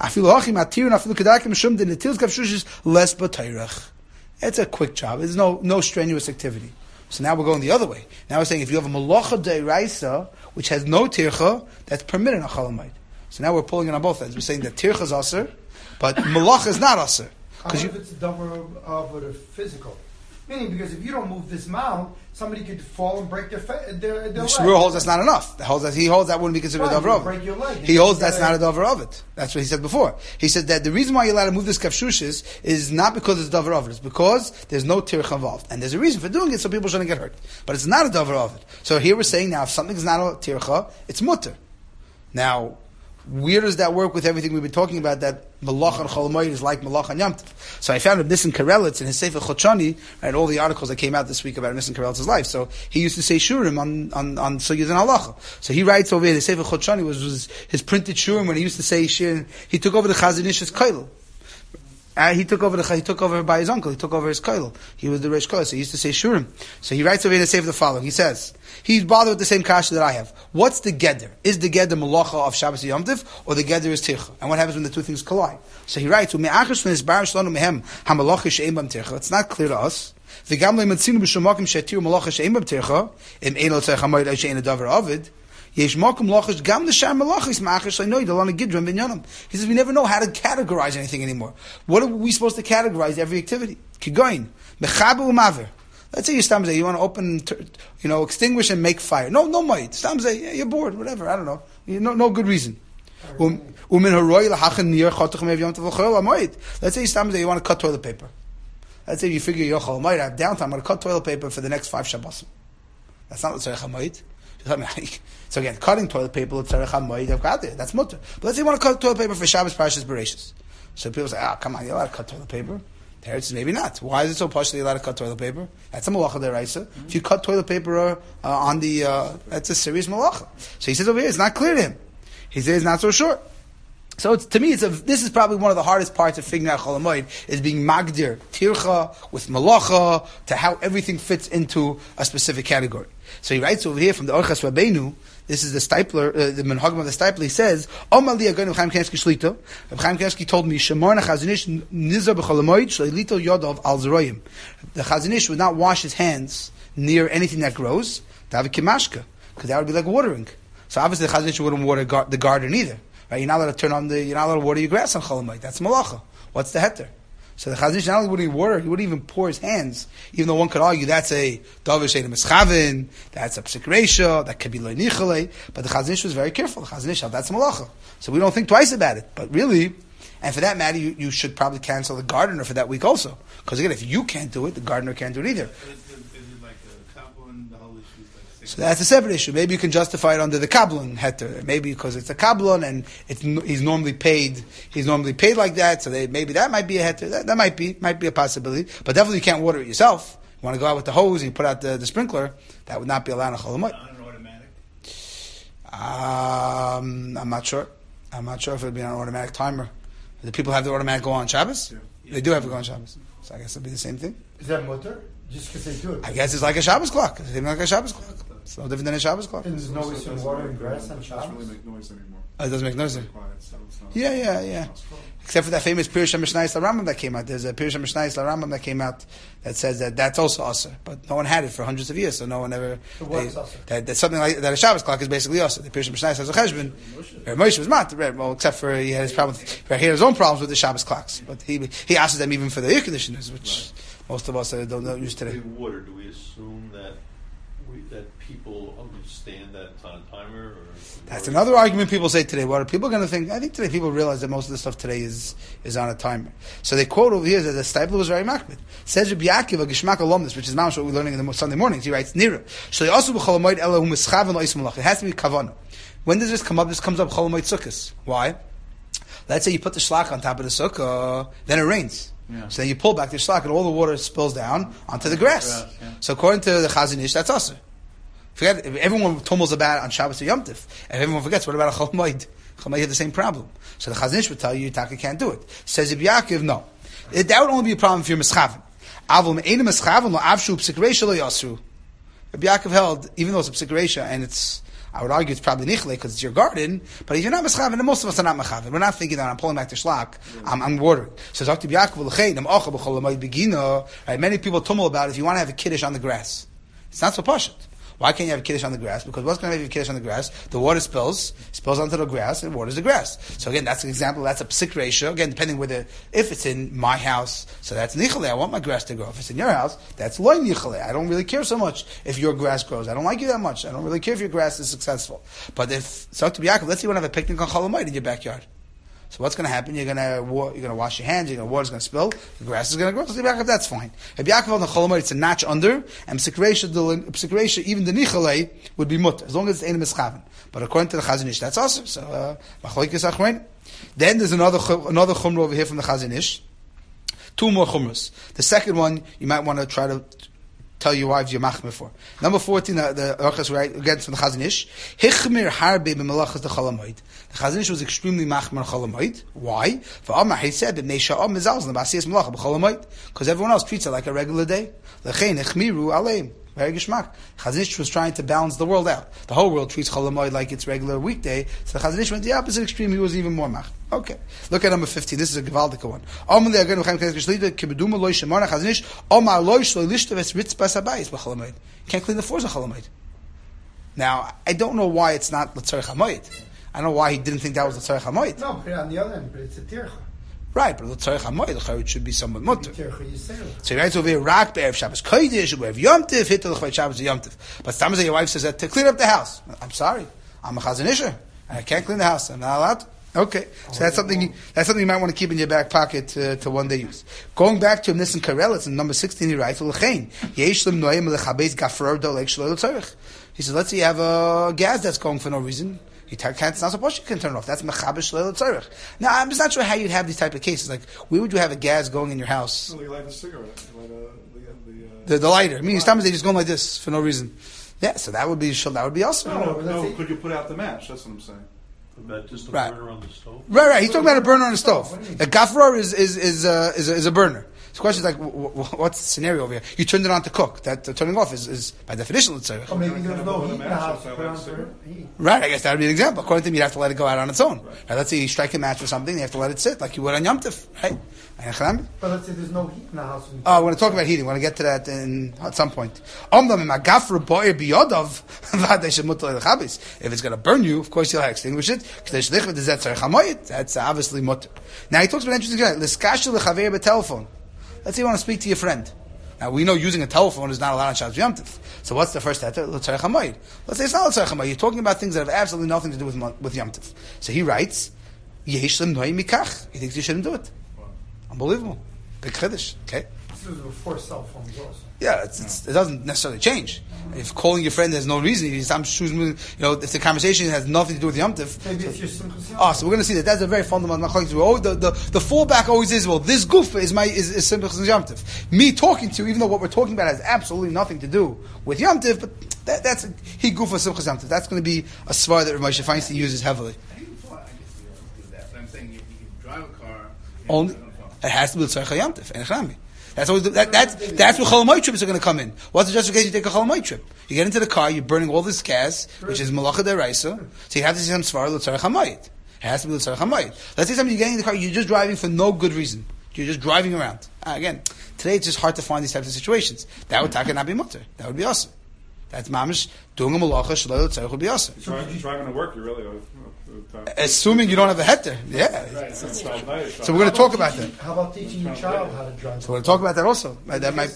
It's a quick job. There's no strenuous activity. So now we're going the other way. Now we're saying if you have a malacha deiraisa which has no tircha, that's permitted on Chol Hamoed. So now we're pulling it on both ends. We're saying that tircha is aser, but malacha is not aser. How if it's a davar of a physical? Meaning, because if you don't move this mound, somebody could fall and break their leg. Shmuel holds that's not enough. He holds that wouldn't be considered a davar of break your leg. He holds that's not a davar of it. That's what he said before. He said that the reason why you're allowed to move this kafshushis is not because it's davar of it. It's because there's no tircha involved. And there's a reason for doing it so people shouldn't get hurt. But it's not a davar of it. So here we're saying now if something's not a tircha, it's mutter. Now, where does that work with everything we've been talking about, that Malach and Chol Hamoed is like Malach and Yom Tov? So I found Reb Nissen Karelitz in his Sefer Chochani, right, all the articles that came out this week about Reb Nissen Karelitz's life. So he used to say Shurim on Sugyas and Halacha. So he writes over here, his Sefer Chochani was his printed Shurim when he used to say Shir. He took over the Chazon Ish's Koilel. He took over by his uncle. He took over his koilel. He was the Reish Koilel, so he used to say Shurim. So he writes over here to say the following. He says, he's bothered with the same kasha that I have. What's the geder? Is the geder malacha of Shabbos Yom Tov, or the geder is tircha? And what happens when the two things collide? So he writes, it's not clear to us. Yesh makom lachas gam l'shar malachis ma'achas shleinoid alon gidron binyanim. He says we never know how to categorize anything anymore. What are we supposed to categorize every activity? Kigoin mechaber u'maver. Let's say you want to open, extinguish and make fire. No, might. Stamzeh, you're bored, whatever. I don't know. No good reason. Let's say you stop and say you want to cut toilet paper. Let's say you figure you're Chol Hamoed, I have downtime, I'm going to cut toilet paper for the next 5 Shabbosim. That's not L'tzarech HaMoed. So again, cutting toilet paper, L'tzarech HaMoed, I've got it. That's mutter. But let's say you want to cut toilet paper for Shabbos, Parashas Bereishis. So people say, come on, you're allowed to cut toilet paper. Teretz is maybe not. Why is it so partially allowed to cut toilet paper? That's a malacha deraisa. If you cut toilet paper on the, that's a serious malacha. So he says over here, it's not clear to him. He says it's not so sure. So to me, this is probably one of the hardest parts of figuring out Chol Hamoed, is being magdir tircha with malacha to how everything fits into a specific category. So he writes over here from the Orchas Rabbeinu. This is the Stipler, the Menhagim of the Stipler. He says, "Omar li Agan Chaim Kanievsky Shlita." Chaim Kanievsky told me, "Shemar Chazon Ish nizar b'Chol Hamoed shleilito yodav al zeroyim." The Chazon Ish would not wash his hands near anything that grows. David kimashka, because that would be like watering. So obviously the Chazon Ish wouldn't water the garden either. Right? You're not allowed to you're not allowed to water your grass on Chol Hamoed. That's malacha. What's the heter? So the Chazon Ish not only would he water, he wouldn't even pour his hands, even though one could argue that's a Davar Shein Mischavin, that's a Psik Reisha, that could be Lo Nichale, but the Chazon Ish was very careful. The Chazon Ish held that's malacha. So we don't think twice about it. But really, and for that matter, you should probably cancel the gardener for that week also. Because again, if you can't do it, the gardener can't do it either. So that's a separate issue. Maybe you can justify it under the Kabbalah heter. Maybe because it's a Kabbalah and he's normally paid like that. So maybe that might be a heter. That might be a possibility. But definitely you can't water it yourself. You want to go out with the hose and you put out the sprinkler. That would not be allowed in Chol Hamoed. Not an automatic. I'm not sure. I'm not sure if it would be an automatic timer. Do people have the automatic go on Shabbos? Yeah. They do have to go on Shabbos. So I guess it'll be the same thing. Is that mutter? Just because they do it. I guess it's like a Shabbos clock. It's even like a Shabbos clock. It's no different than a Shabbos clock. And there's no issue in watering grass on It doesn't really Shabbos? make noise anymore. It doesn't make noise. It's quiet, so it's not- Yeah. Except for that famous Pirush HaMishnayis LaRambam that came out. There's a Pirush HaMishnayis LaRambam that came out that says that that's also Aser. But no one had it for hundreds of years, so no one ever... So what's Aser? That's something like that. A Shabbos clock is basically Aser. The Pirush HaMishnayis has a cheshbon. Moshe was not, well, except for he had his problems. He had his own problems with the Shabbos clocks. But he asked them even for the air conditioners, which most of us don't use today. In water, do we assume that people understand that it's on a timer? Or That's another argument people say today. What are people going to think? I think today people realize that most of the stuff today is on a timer. So they quote over here that the Stipler was very makbid. Says Rabbi Yaakov, a Gishmak alumnus, which is mamash what we're learning in the Sunday mornings. He writes, Nira. It has to be kavanah. When does this come up? This comes up Chol Hamoed Sukkos. Why? Let's say you put the shlach on top of the sukkah, then it rains. Yeah. So then you pull back the shlach and all the water spills down onto the grass. Yeah. So according to the Chazon Ish, that's Aser. Forget, if everyone tumbles about it on Shabbos or Yom Tov. If everyone forgets, what about a Chol Hamoed? Chol Hamoed had the same problem. So the Chazon Ish would tell you, Taka can't do it. Says Rabbi Yaakov, no. That would only be a problem if you're Mischaven. Avol me'ena Mischaven, lo avshu p'sik reisha lo yasru. Rabbi Yaakov held, even though it's a p'sik reisha, and I would argue it's probably nichle because it's your garden, but if you're not Mischaven, and most of us are not Mischaven. We're not thinking that I'm pulling back the shlach, I'm watering. So Dr. Yaakov, right? Many people tumble about if you want to have a kiddush on the grass. It's not so pashut. Why can't you have a kiddush on the grass? Because what's going to have a kiddush on the grass? The water spills onto the grass, and waters the grass. So again, that's an example. That's a psik ratio. Again, depending if it's in my house, so that's nichale. I want my grass to grow. If it's in your house, that's loy nichale. I don't really care so much if your grass grows. I don't like you that much. I don't really care if your grass is successful. But if Dr. Yaakov, let's say you want to have a picnic on Chol Hamoed in your backyard. So what's going to happen? You're going to wash your hands. Water's going to spill. The grass is going to grow. So that's fine. If Yaakov on the Chol Hamoed, it's a notch under, and psikresha, even the nichale would be mutter as long as it's ein mischaven. But according to the Chazon Ish, that's awesome. So machlokes achrein. Then there's another chumrah over here from the Chazon Ish. Two more chumras. The second one you might want to try to tell your wives you're machmir for. Number 14, the Orchos right again from the Chazon Ish. Hichmir harbe b'melachas the Chol Hamoed. The Chazon Ish was extremely machmir on Chol Hamoed. Why? For Amar he said b'nei sha'am mezalzin b'asiyas melacha b'Chol Hamoed, because everyone else treats it like a regular day. Lechein hichmiru aleim. Very gishmak. Chazon Ish was trying to balance the world out. The whole world treats Chol Hamoed like it's regular weekday. So the Chazon Ish went the opposite extreme. He was even more mach. Okay. Look at number 15. This is a gewaldige one. Can't clean the floors of Chol Hamoed. Now, I don't know why it's not L'tzarech HaMoed. I don't know why he didn't think that was L'tzarech HaMoed. No, but on the other end, but it's a tircha. Right, but L'tzarech HaMoed, it should be somewhat mutter. Tircha Yisrael. So he writes over here, Rak be'erev Shabbos Kodesh, be'erev Yom Tov, hit the Shabbos Yom Tov. But sometimes your wife says that to clean up the house. I'm sorry, I'm a Chazon Isher. I can't clean the house. I'm not allowed to. Okay, so that's something you might want to keep in your back pocket to one day use. Going back to Nissen Karelitz in number 16, he writes, he says, let's say you have a gas that's going for no reason. It's not supposed to turn it off. That's mechaber shleil tzorich. Now, I'm just not sure how you'd have these type of cases. Like, where would you have a gas going in your house? Well, you light a cigarette. You light The lighter. I mean, sometimes they just go like this for no reason. Yeah, so that would be awesome. No, could you put out the match? That's what I'm saying. About just a Right. burner on the stove? Right. He's talking about a burner on the stove. A gafror is a burner. The question is like, what's the scenario over here? You turned it on to cook. That turning off is by definition l'tzorich. Or maybe there's no heat in the house. Put on for heat. Right, I guess that would be an example. According to him, you'd have to let it go out on its own. Right, let's say you strike a match or something, you have to let it sit, like you would on Yom Tov, right? But let's say there's no heat in the house. Oh, we're going to talk about heating. We're going to get to that at some point. If it's going to burn you, of course you'll extinguish it. That's obviously mutter. Now he talks about an interesting thing. Let's say you want to speak to your friend. Now we know using a telephone is not allowed on Shabbos Yom Tov. So what's the first heter? L'tzarech hamoed. Let's say it's not l'tzarech hamoed. You're talking about things that have absolutely nothing to do with Yom Tov. So he writes, Yesh lem noy mikach. He thinks you shouldn't do it. Unbelievable. Big chiddush. Okay. This was before cell phones also. Yeah, it doesn't necessarily change. If calling your friend there's no reason, if the conversation has nothing to do with Yom Tov. Maybe it's your simchas Yom Tov. Oh, so we're going to see that that's a very fundamental machlokes. The fallback always is, well, this goof is simchas Yom Tov. Me talking to you, even though what we're talking about has absolutely nothing to do with Yom Tov, but that's he goof for simchas Yom Tov. That's going to be a svar that Moshe Feinstein uses heavily. I guess you don't do that. But I'm saying you can drive a car. Only it has to be l'tzarech Yom Tov. And echnami. That's always that's where cholamoy trips are going to come in. What's the justification you take a cholamoy trip? You get into the car, you're burning all this gas, which is malacha deraisa. So you have to see some svar l'tzarech hamayit. It has to be l'tzarech hamayit. Let's say something, you're getting in the car, you're just driving for no good reason. You're just driving around. Again, today it's just hard to find these types of situations. That would taka not be mutter. That would be awesome. That's mamish doing a malacha shelo l'tzarech would be awesome. Driving to work, you really. Assuming you don't have a heter, yeah. So we're going to talk about that. How about teaching your child how to drive? So we're going to talk about that also. That might.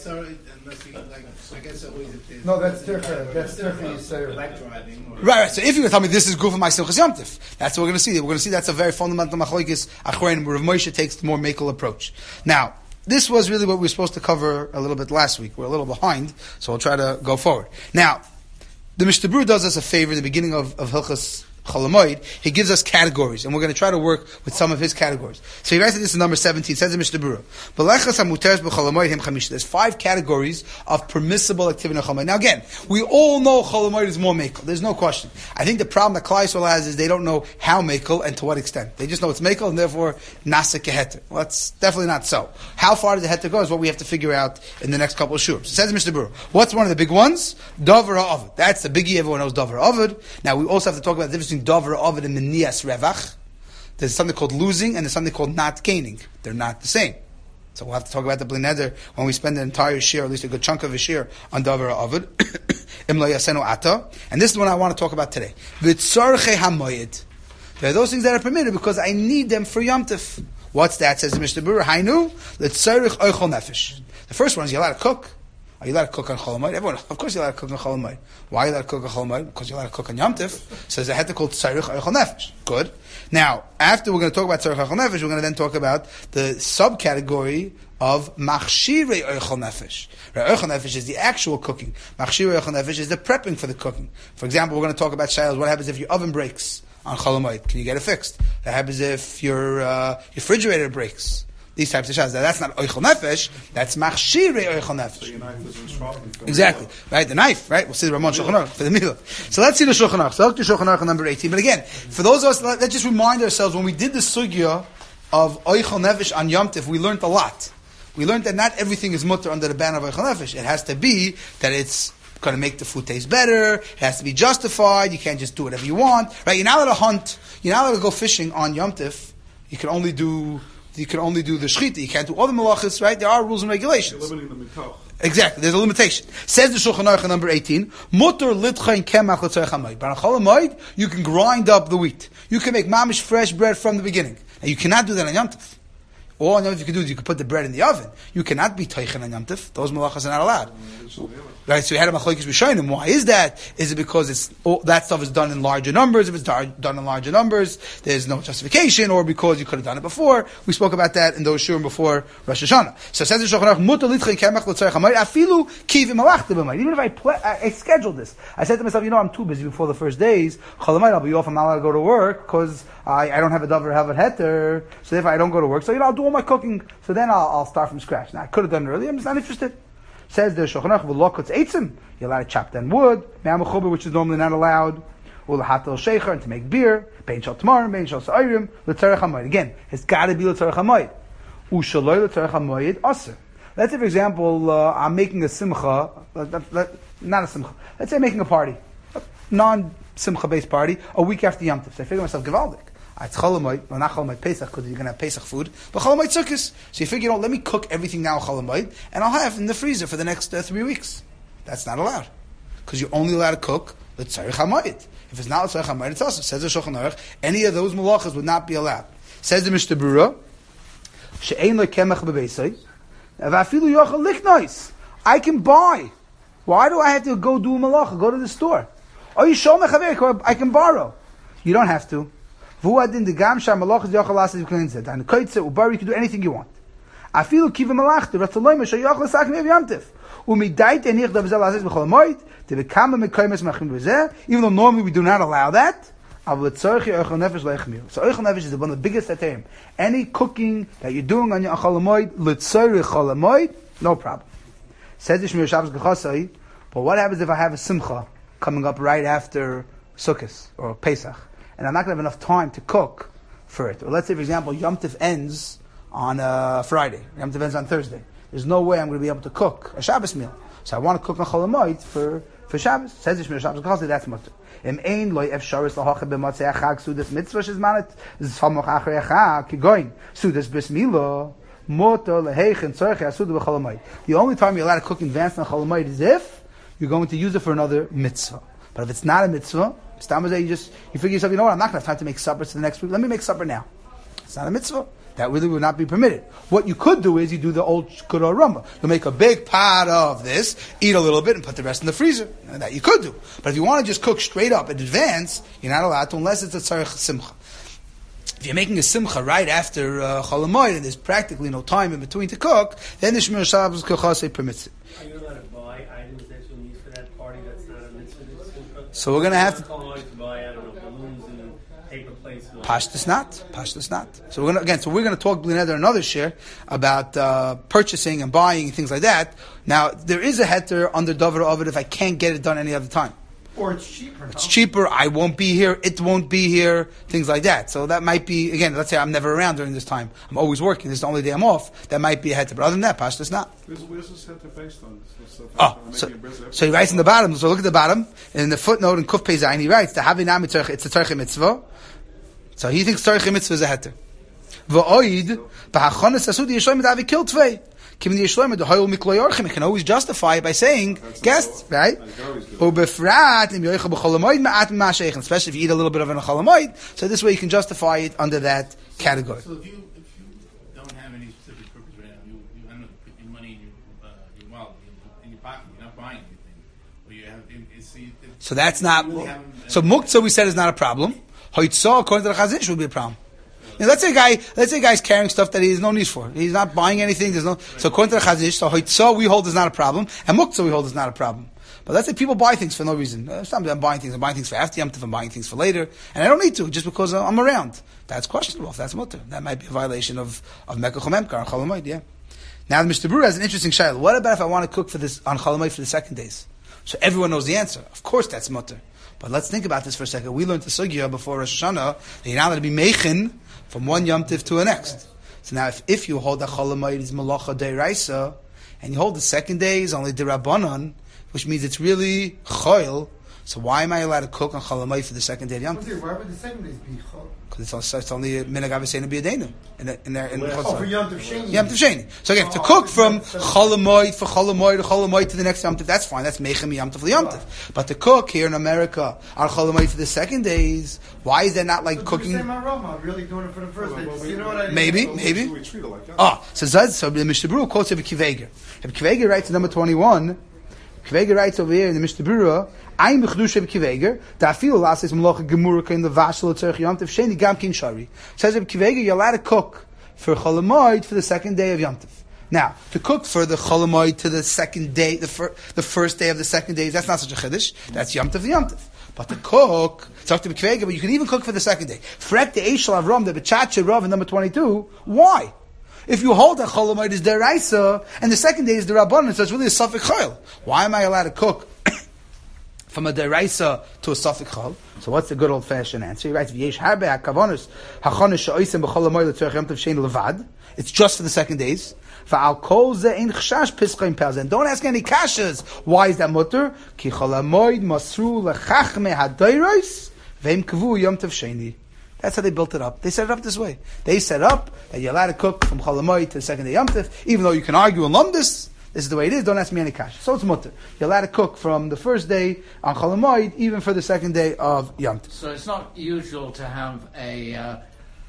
I guess always if there's No, that's different. That's different. You say like driving. Right. So if you're going to tell me this is good for my simchas Yom Tov, that's what we're going to see. We're going to see that's a very fundamental machlokes achronim where Rav Moshe takes the more makel approach. Now, this was really what we were supposed to cover a little bit last week. We're a little behind, so we'll try to go forward. Now, the Mishnah Berurah does us a favor in the beginning of Hilchos Cholamoid. He gives us categories, and we're going to try to work with some of his categories. So he writes this in number 17. Says in Mishnah Berurah, there's 5 categories of permissible activity in Cholamoid. Now again, we all know Cholamoid is more makel. There's no question. I think the problem that Klal Yisrael has is they don't know how makel and to what extent. They just know it's makel and therefore nasa keheter. Well, that's definitely not so. How far does the heter go is what we have to figure out in the next couple of shurim. So it says in Mishnah Berurah, what's one of the big ones? Davar ha'avad. That's the biggie. Everyone knows Davar ha'avad. Now we also have to talk about the difference between Davar ha'avad and Menias Revach. There's something called losing and there's something called not gaining. They're not the same. So we'll have to talk about the Bli Neder when we spend the entire shir, or at least a good chunk of a shir, on Davar ha'avad. Imla yasenu ata. And this is the one I want to talk about today. V'tzarchei hamoyed. There are those things that are permitted because I need them for Yom Tov. What's that? Says the Mishnah Berurah, Hainu, l'tzarich oichol nefesh. The first one is you're allowed to cook. Are you allowed to cook on Cholamoid? Everyone, of course you're allowed to cook on Cholamoid. Why are you allowed to cook on Cholamoid? Because you're allowed to cook on Yom Tov. So there's a heter called Tzarich Oichol Nefesh. Good. Now, after we're going to talk about Tzarich Oichol Nefesh, we're going to then talk about the subcategory of Machshirei Oichol Nefesh. Oichol Nefesh is the actual cooking. Machshirei Oichol Nefesh is the prepping for the cooking. For example, we're going to talk about shaylos. What happens if your oven breaks on Cholamoid? Can you get it fixed? What happens if your refrigerator breaks? These types of shaylos. Now, that's not Oichol Nefesh. That's Machshirei Oichol Nefesh. So your knife isn't sharp. Exactly. Right? The knife, right? We'll see the Ramon Shulchan Aruch for the meal. So let's see the Shulchan Aruch. So look to Shulchan Aruch number 18. But again, for those of us, let's just remind ourselves, when we did the sugya of Oichol Nefesh on Yom Tov, we learned a lot. We learned that not everything is mutter under the ban of Oichol Nefesh. It has to be that it's going to make the food taste better. It has to be justified. You can't just do whatever you want. Right? You're not allowed to hunt. You're not allowed to go fishing on Yom Tov. You can only do the shechita. You can't do other malachas, right? There are rules and regulations. You're limiting the mitoch. Exactly. There's a limitation. Says the Shulchan Aruch number 18, mutter litchain kemach l'tzarech hamoed. But on Cholamoid, you can grind up the wheat. You can make mamish fresh bread from the beginning. And you cannot do that on Yom Tov. All on Yom Tif you can do is you can put the bread in the oven. You cannot be teichen on Yom Tif. Those malachas are not allowed. Right, so we had a machlokes b'shonim. Why is that? Is it because that stuff is done in larger numbers? If it's done in larger numbers, there's no justification, or because you could have done it before. We spoke about that in those shurim before Rosh Hashanah. So it says in Shulchan Aruch, mutar litchei kemach l'tzarech hamayit, afilu kiv malachta b'mayit. Even if I scheduled this, I said to myself, I'm too busy before the first days. Chalamayit, I'll be off. I'm not allowed to go to work because I don't have a davar have a heter. So if I don't go to work, so I'll do all my cooking. So then I'll start from scratch. Now I could have done it earlier. I'm just not interested. Says the Shulchan Aruch, v'lokotz eitzim, you're allowed to chop down wood, me'amechuber, which is normally not allowed, u'lahatel shecher, and to make beer, bein shal tamarim, bein shal sa'irim, l'tzarech hamoed. Again, it's got to be l'tzarech hamoed. U'shaloi l'tzarech hamoed aser. Let's say, for example, I'm making a simcha, not a simcha, let's say I'm making a party, a non-simcha based party, a week after Yom Tov. So I figure to myself, gevaldik. It's Cholamoid, well not Cholamoid Pesach because you're going to have Pesach food, but Cholamoid Sukkos. So you figure, let me cook everything now Cholamoid, and I'll have in the freezer for the next 3 weeks. That's not allowed. Because you're only allowed to cook the Tzarech HaMoed. If it's not the Tzarech HaMoed, it's also, says the Shulchan Aruch, any of those malachas would not be allowed. Says the Mishnah Berurah, She'ein lo kemach bebeisai, v'afilu yochel lichnois. I can buy. Why do I have to go do a malacha? Go to the store. Oh, you show me chaver, I can borrow. You don't have to. And you can do anything you want. Even though normally we do not allow that, so Eichel Nefesh is one of the biggest heterim. Any cooking that you're doing on your Chol Hamoed, no problem. Says the Shmir Shabbos Gechosai, but what happens if I have a simcha coming up right after Sukkot or Pesach? And I'm not going to have enough time to cook for it. Or let's say, for example, Yom Tov ends on Friday. Yom Tov ends on Thursday. There's no way I'm going to be able to cook a Shabbos meal. So I want to cook a Chol Hamoed for Shabbos. Says Yishmir Shabbos Gechosai, that's mutter. Im ein loy efsharis lahacha b'motzei achag sudas mitzvah shizmanet z'samoch achrei achag kigoin sudas bris milo motor leheichen tzorchei asuda b'chol hamoed. The only time you're allowed to cook in advance on Chol Hamoed is if you're going to use it for another mitzvah. But if it's not a mitzvah, you figure yourself, I'm not going to have time to make supper to the next week. Let me make supper now. It's not a mitzvah. That really would not be permitted. What you could do is you do the old Shkura Rambam. You make a big pot of this, eat a little bit, and put the rest in the freezer. And that you could do. But if you want to just cook straight up in advance, you're not allowed to unless it's a tzarech simcha. If you're making a simcha right after Chol Hamoed and there's practically no time in between to cook, then the Shmir Shabbos Gechosai permits it. Are you allowed to buy items that you'll use for that party that's not a mitzvah? So we're going to have to buy, balloons and paper plates. Pashtus not. So we're going to talk Bli Neder another share about purchasing and buying and things like that. Now there is a heter under Dover of it if I can't get it done any other time. Or it's cheaper. It's cheaper. I won't be here. It won't be here. Things like that. So that might be, again, let's say I'm never around during this time. I'm always working. This is the only day I'm off. That might be a heter. But other than that, Pashtus not. Where's this heter based on? So he writes in the bottom. So look at the bottom. In the footnote in Kuf Pei Zayin, he writes, the Havinam Tzarech, it's a Tzarech mitzvah. So he thinks Tzarech mitzvah is a heter. V'oid, b'hachonis asudi yishloim d'avi kil tvei. It can always justify it by saying guests, right? Especially if you eat a little bit of an Chol Hamoed, so this way you can justify it under that category. So if you don't have any specific purpose right now, you I don't know, put your money in your wallet, in your pocket, you're not buying anything, or you have so that's not so muktzah we said is not a problem. Hoitzah according to the Chazon would be a problem. Now, let's say a guy's carrying stuff that he has no need for. He's not buying anything. So according to the Chazon, so Hoitzah we hold is not a problem, and Muktzah we hold is not a problem. But let's say people buy things for no reason. Sometimes I'm buying things for after Yom Tov, I'm buying things for later, and I don't need to, just because I'm around. That's questionable, if that's mutter. That might be a violation of Mekach Memkar, Chol Hamoed, yeah. Now the Mishnah Berurah has an interesting shayla. What about if I want to cook for this on Chol Hamoed for the second days? So everyone knows the answer. Of course that's mutter. But let's think about this for a second. We learned the sugya before Rosh Hashanah that you're not allowed to be meichin from one Yom Tiv to the next. So now if you hold that Chol Hamoed is Malacha Deiraisa, and you hold the second day is only Derabanan, which means it's really Choil, So why am I allowed to cook on Chalamoid for the second day of Yom Tov? Why would the second days be chol? Because it's only minhag avosenu b'yadeinu in there in For Yom Tov Sheni. Yom Tov Sheni. So again, to cook from Chalamoid for Chalamoid to the next Yom Tov, that's fine. That's Mechem Yom Tov Yom Tov. But to cook here in America on Chalamoid for the second days, why is that not like cooking? Say my Rama, I'm really doing it for the first day. You know what I mean? Maybe. We treat it like that. So the Mishnah Berurah quotes Rabbi Kiveger. Rabbi Kiveger writes in number 21. Kiveger writes over here in the Mishnah Berurah, I'm b'chedusha b'kiveger. Da'afilu lasis melacha gemurka in the vashel tzarich Yom Tov Sheni gam kin shari. Says Rabbi Kiveger, you're allowed to cook for Cholamoid for the second day of Yom Tov. Now, to cook for the Cholamoid to the second day, the first day of the second day, that's not such a chiddush. That's Yom Tov Yom Tov. But to cook, talk to Rabbi Kiveger, but you can even cook for the second day. Frek the Eishel Avram, the B'chache Rav in number 22. Why? If you hold that Cholamoid is deraisa and the second day is the Rabbanan, so it's really a Safek Chayil. Why am I allowed to cook from a deraisa to a Safek Chayil? So what's the good old fashioned answer? He writes, "V'yesh harbe hakavanos hachonis she'oisem b'cholamoid l'tzorech Yom Tov Sheni levad." It's just for the second days. V'al kol ze ein chashash pischa im pelzen. And don't ask any kashas. Why is that mutter? Ki cholamoid masru lechachme hadayros v'im kavu Yom Tov Sheni. That's how they built it up. They set it up this way. They set up that you're allowed to cook from Cholamoid to the second day Yom Tov, even though you can argue and lump this. This is the way it is. Don't ask me any cash. So it's mutter. You're allowed to cook from the first day on Cholamoid, even for the second day of Yom Tov. So it's not usual to have a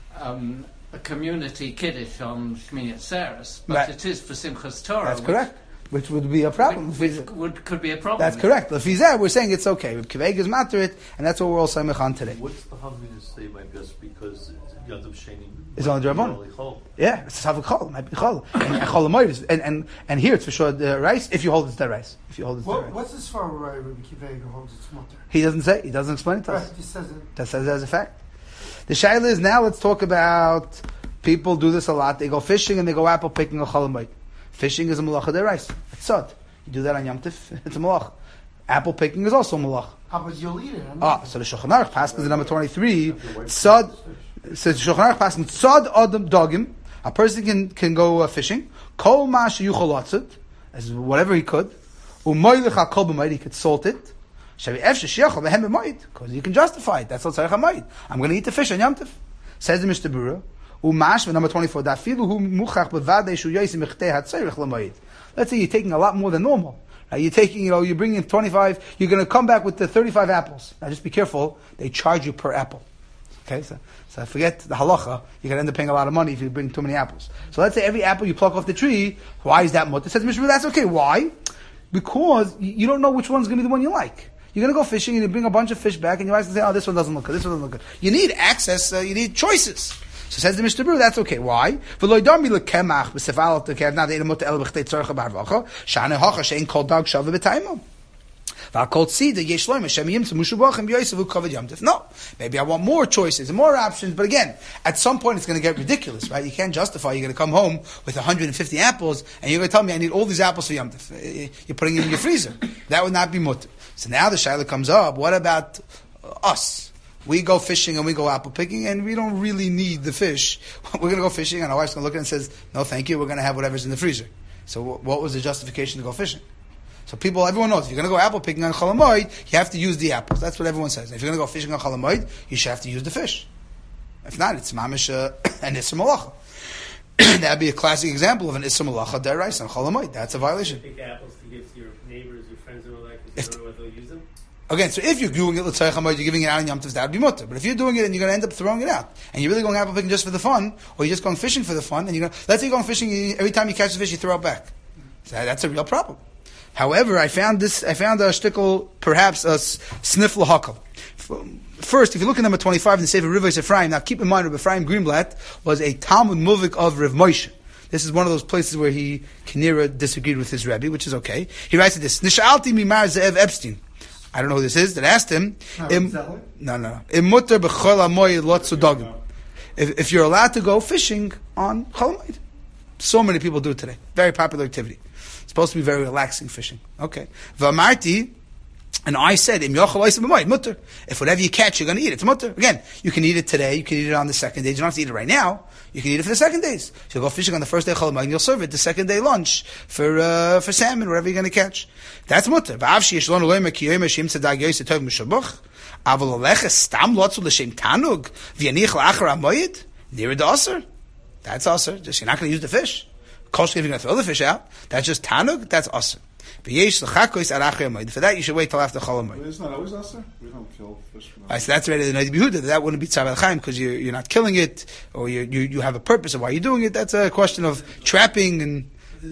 community kiddush on Shmini Atzeres, but Right. it is for Simchas Torah. That's correct. Which would be a problem. Could be a problem. That's correct. If he's there, we're saying it's okay. If Kiveg is matter it, and that's what we're all saying on today. What's the Hamina say, my just because Yom Tov Sheni It's on the Rabbanon. Yeah, it's a Savik Chol. It might be Chol. And Cholamoid is, and here it's for sure the rice, if you hold it's the rice. If you hold it's the rice. What's this for Rabbi Kiveger holds its mutter? He doesn't say. He doesn't explain it to us. Right, he says it. That says it as a fact. The shaila is now. Let's talk about people do this a lot. They go fishing and they go apple picking a cholamoid. Fishing is a malacha deraisa. It's sod. You do that on Yom Tov. It's a malacha. Apple picking is also a malacha. How about you'll eat it? So the Shulchan Aruch passes in number 23. Sod says the Shulchan Aruch passes sod adam dogim. A person can go fishing. Kol ma sheyuchol atzut, as whatever he could. Umoylech hakol b'mayit, he could salt it. Because you can justify it. That's what tzarech hamayit. I'm going to eat the fish on Yom Tov. Says the Mishnah Berurah. Umash, number 24. Let's say you're taking a lot more than normal. You're taking, you're bringing 25. You're going to come back with the 35 apples. Now, just be careful. They charge you per apple. Okay, so forget the halacha. You're going to end up paying a lot of money if you bring too many apples. So let's say every apple you pluck off the tree. Why is that mutter? Says Mishnah Berurah. That's okay. Why? Because you don't know which one's going to be the one you like. You're going to go fishing and you bring a bunch of fish back and your wife can say, oh, this one doesn't look good, this one doesn't look good. You need access, you need choices. So says the Mishnah Berurah, that's okay. Why? No. Maybe I want more choices and more options, but again, at some point it's going to get ridiculous, right? You can't justify, you're going to come home with 150 apples and you're going to tell me I need all these apples for Yom Tov. You're putting it in your freezer. That would not be mutter. So now the shaila comes up, what about us? We go fishing and we go apple picking and we don't really need the fish. We're going to go fishing and our wife's going to look at it and says, no thank you, we're going to have whatever's in the freezer. So what was the justification to go fishing? So everyone knows, if you're going to go apple picking on Cholamoid, you have to use the apples. That's what everyone says. If you're going to go fishing on Cholamoid, you should have to use the fish. If not, it's mamish and Isser Malacha. That would be a classic example of an Isser Malacha deraisa on Cholamoid. That's a violation. Pick apples to give to your neighbors, your friends, and all that, because you don't know what they'll use them. Again, so if you're doing it, let's say you're giving it out on Yom Tov, that would be mutter. But if you're doing it and you're going to end up throwing it out, and you're really going apple picking just for the fun, or you're just going fishing for the fun, and let's say you're going fishing, every time you catch the fish, you throw it back. So that's a real problem. However, I found a shtickle, perhaps a sniff lahakal. First, if you look at number 25 in the Sefer Rivos Ephraim, now keep in mind, Rav Ephraim Greenblatt was a Talmud Muvik of Rav Moshe. This is one of those places where he Kinira disagreed with his Rebbe, which is okay. He writes this, Nish'alti mimar Ze'ev Epstein. I don't know who this is, that asked him, no. If you're allowed to go fishing on Cholamoid. So many people do it today. Very popular activity. It's supposed to be very relaxing fishing. Okay. V'amarti, And I said, mutter. If whatever you catch, you're going to eat it. It's mutter. Again, you can eat it today. You can eat it on the second day. You don't have to eat it right now. You can eat it for the second days. So you'll go fishing on the first day of Chol Hamoed, and you'll serve it the second day lunch for salmon, whatever you're going to catch. That's mutter. That's aser. Just you're not going to use the fish. Kosher, if you're going to throw the fish out, that's just tanug. That's aser. For that, you should wait till after Chol Hamoed. It's not always aser. We don't kill fish. So that's already the Noda B'Yehuda. That wouldn't be Tzav Chaim because you're not killing it, or you have a purpose of why you're doing it. That's a question of trapping and.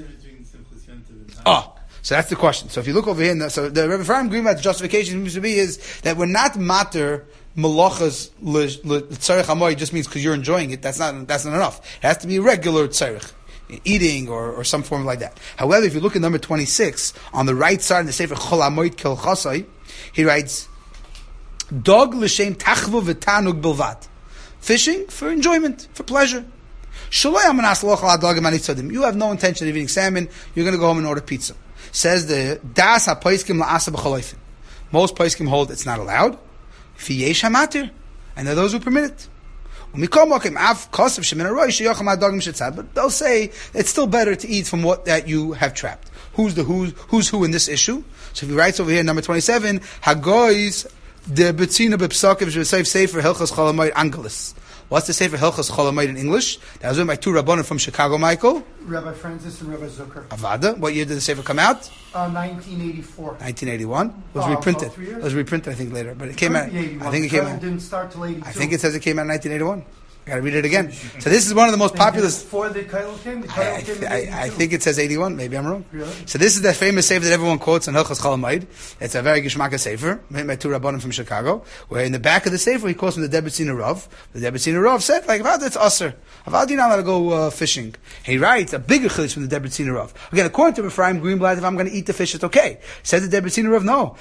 So that's the question. So if you look over here, so the Rebbe Ephraim Greenblatt's justification seems to be is that we're not matter malachas l'tzarech hamoed just means because you're enjoying it. That's not enough. It has to be regular tzarech, eating or some form like that. However, if you look at number 26 on the right side of the Sefer Chol Hamoed Kel Chasai, he writes, "Dog l'shem tachvu v'tanug bilvat," fishing for enjoyment, for pleasure. You have no intention of eating salmon. You're going to go home and order pizza. Says the Das HaPaiskim la'asa b'cholofen. Most Paiskim hold it's not allowed. Fiyesh hamatir, and there are those who permit it. But they'll say it's still better to eat from what that you have trapped. Who's who in this issue? So if he writes over here, number 27, Hagois de betzina bepsakim shv'seif sefer Hilchos Chol Hamoed Angelis. What's the Sefer Hilchos Chol Hamoed in English? That was written by two Rabbanim from Chicago, Michael. Rabbi Francis and Rabbi Zucker. Avada. What year did the Sefer come out? 1984. 1981. It was reprinted. It was reprinted, I think, later. But it came out. I think it came out. Didn't start till 82. I think it says it came out in 1981. I got to read it again. So this is one of the most popular. Before the Kailo came? The Kailo came in 82. I think it says 81. Maybe I'm wrong. Really? So this is that famous sefer that everyone quotes in Hilchos Chol Hamoed. It's a very Geshmaka sefer, made by two Rabbanim from Chicago, where in the back of the sefer he quotes from the Debbetziner Rav. The Debbetziner Rav said, like, Avad, it's aser. Avad, you're not allowed to go fishing. He writes a bigger chiddush from the Debbetziner Rav. Again, according to Ephraim Greenblatt, if I'm going to eat the fish, it's okay. Says the Debbetziner Rav, no.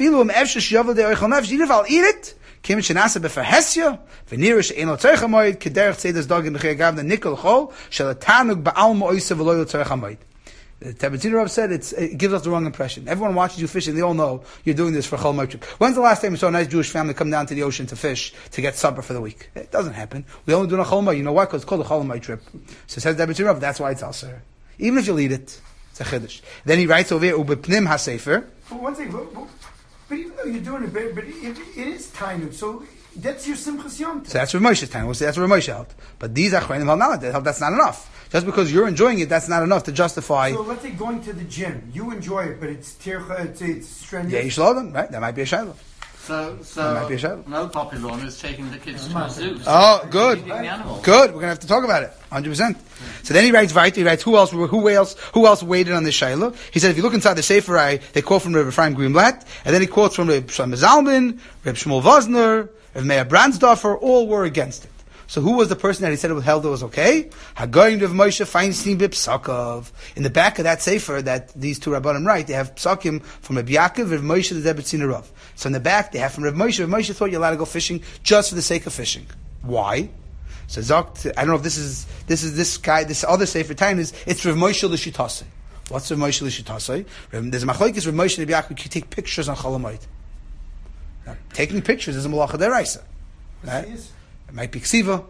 I'll eat it. Kim shenasa beferhesya v'nirish ein lo tzarech hamoed kederech tzeidas dogim b'chei agav the nikol chol shel tanug ba'al mo'isa v'lo lo tzarech hamoed. The Tabbatzin Rav said it gives us the wrong impression. Everyone watches you fishing; they all know you're doing this for Chol Hamoed. When's the last time we saw a nice Jewish family come down to the ocean to fish to get supper for the week? It doesn't happen. We only do it on Chol Hamoed. You know why? Because it's called a Chol Hamoed trip. So says Tabbatzin Rav, that's why it's also. Even if you'll eat it, it's a chiddush. Then he writes over here ubepnim hasefer. But one thing, but even though you're doing it, but it is tainug, so that's your simchas yom. So that's Rav Moshe's time. We'll say that's Rav Moshe held. But these achronim held not. That's not enough. Just because you're enjoying it, that's not enough to justify. So let's say going to the gym, you enjoy it, but it's strenuous. Yeah, you should them, right? That might be a shiloh. So that might be a shiloh. another popular one is taking the kids to the zoo. Oh, good. Eating the animals. Good. We're gonna have to talk about it. 100%. So then he writes Vayt. He writes who else waited on this shiloh? He said if you look inside the Sefer, they quote from Rebbe Ephraim Greenblatt, and then he quotes from Rebbe Shlomo Zalman, Rebbe Shmuel Vosner, Rebbe Meir Brandsdorfer. All were against it. So who was the person that he said it was held it was okay? Hagoyim Rav Moshe Feinstein b'Psakov. In the back of that sefer that these two Rabbanim write, they have Psakim from Rav Yaakov, Rav Moshe the Debbetziner Rav. So in the back they have from Rav Moshe. Rav Moshe thought you're allowed to go fishing just for the sake of fishing. Why? So Zokt, I don't know if this is this guy. This other sefer time is it's Rav Moshe l'Shitase. What's Rav Moshe l'Shitase? There's a machlokes Rav Moshe and Rav Yaakov. You take pictures on Chol Hamoed. Taking pictures is a malacha deraisa. Right? It might be ksiva.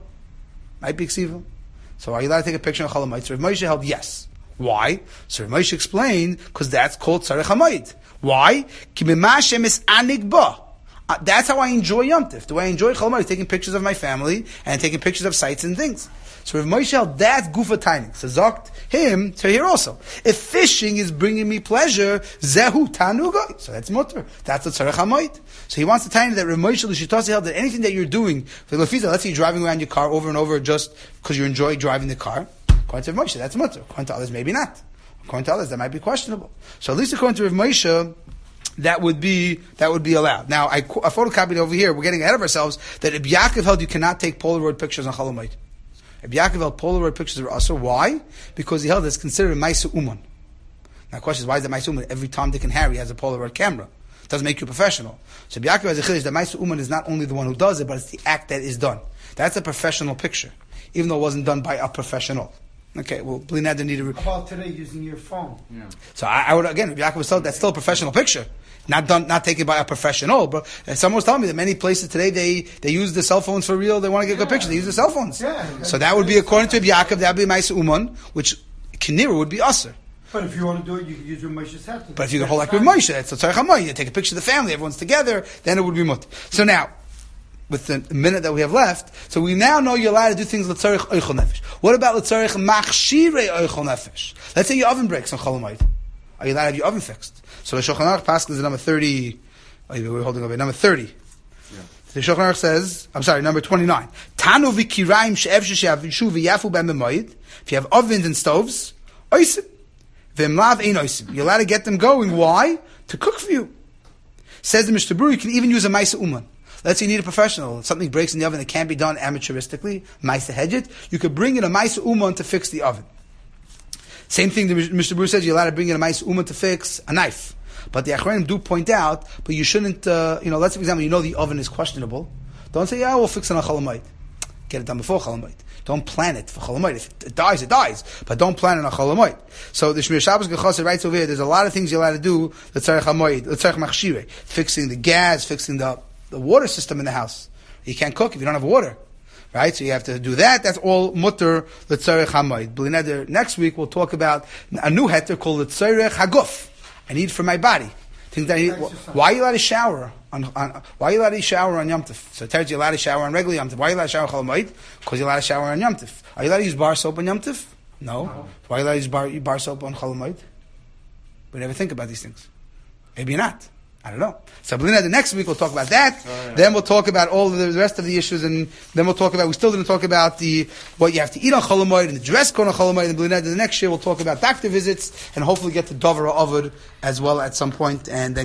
So are you allowed to take a picture of Chol Hamoed? So Rav Moshe held yes. Why? So Rav Moshe explained, because that's called Tzarech Hamoed. Why? Ki b'mashem is anig ba. That's how I enjoy Yom Tif. The way I enjoy Chol Hamoed is taking pictures of my family and taking pictures of sights and things. So Rav Moshe held that's gufa tainik. So zokt him to here also. If fishing is bringing me pleasure, zehu tanuga. So that's mutter. That's the Tzarech Hamoed. So he wants to tell you that Rav Moshe l'Shitase held that anything that you're doing, let's say you're driving around your car over and over just because you enjoy driving the car. According to Rav Moshe, that's mutter. According to others, maybe not. According to others, that might be questionable. So at least according to Rav Moshe, that would be allowed. Now, I photocopied over here. We're getting ahead of ourselves. That Ibn Yaakov held you cannot take Polaroid pictures on Chol Hamoed. Ibn Yaakov held Polaroid pictures are also. Why? Because he held it's considered Maisa Uman. Now, the question is, why is that Maisa Uman? Every Tom, Dick, and Harry has a Polaroid camera. It doesn't make you professional. So Ibn Yaakov has a chiddush that Maisa Uman is not only the one who does it, but it's the act that is done. That's a professional picture, even though it wasn't done by a professional. Okay, well, Bli Neder need a... About today using your phone. Yeah. So I would, again, Yaakov was told that's still a professional picture. Not taken by a professional. But someone was telling me that many places today, they use the cell phones for real. They want to get good pictures. They use the cell phones. Yeah. So that would be, according to Yaakov, that would be Maisa Uman, which Kinira would be Aser. But if you want to do it, you can use your Moshe's hat. But if you can hold like with Moshe, it's a Tzarech HaMoed. You take a picture of the family, everyone's together, then it would be Mut. So now, with the minute that we have left, so we now know you're allowed to do things l'tzarech oichel nefesh. What about l'tzarech machshirei oichel nefesh? Let's say your oven breaks on Chol Hamoed. Are you allowed to have your oven fixed? So the Shulchan Aruch Paskin is number 30. We're holding over number 30. The Shulchan Aruch says, I'm sorry, number 29. Tanu v'kiraim she'ev she'avishu v'yafu ben b'moed. If you have ovens and stoves, oisim. V'emlav ein oisim. You're allowed to get them going. Why? To cook for you. Says the Mishnah Berurah, you can even use a Maisa Uman. Let's say you need a professional. If something breaks in the oven that can't be done amateuristically, Maisa Hedget, you could bring in a Maisa Uman to fix the oven. Same thing the Mishnah Berurah says, you're allowed to bring in a Maisa Uman to fix a knife. But the Achronim do point out, but you shouldn't, let's say, for example, you know the oven is questionable. Don't say, we'll fix it on Chol Hamoed. Get it done before Chol Hamoed. Don't plan it for Chol Hamoed. If it dies, it dies. But don't plan it on Chol Hamoed. So the Shmir Shabbos Gechosser writes over here, there's a lot of things you're allowed to do, L'tzarech Hamoed, L'tzarech Machshirei. Fixing the gas, fixing the water system in the house. You can't cook if you don't have water. Right? So you have to do that. That's all mutter L'tzarech Hamoed. Bli Neder, next week we'll talk about a new heter called L'tzarech Haguf. I need for my body. Things that I need. Why are you allowed to shower on Why are you allowed to shower on Yom Tov? So it tells you you're allowed to shower on regular Yom Tov. Why are you allowed to shower on Chol Hamoed? Because you're allowed to shower on Yom Tov. Are you allowed to use bar soap on Yom Tov? No. Why are you allowed to use bar soap on Chol Hamoed? We never think about these things. Maybe not. I don't know. So Bli Neder, next week we'll talk about that. Then we'll talk about all the rest of the issues, and then we'll talk about, we still didn't talk about what you have to eat on Chol Hamoed and the dress code on Chol Hamoed and Bli Neder. The next year we'll talk about doctor visits and hopefully get to Dover or Ovid as well at some point, and then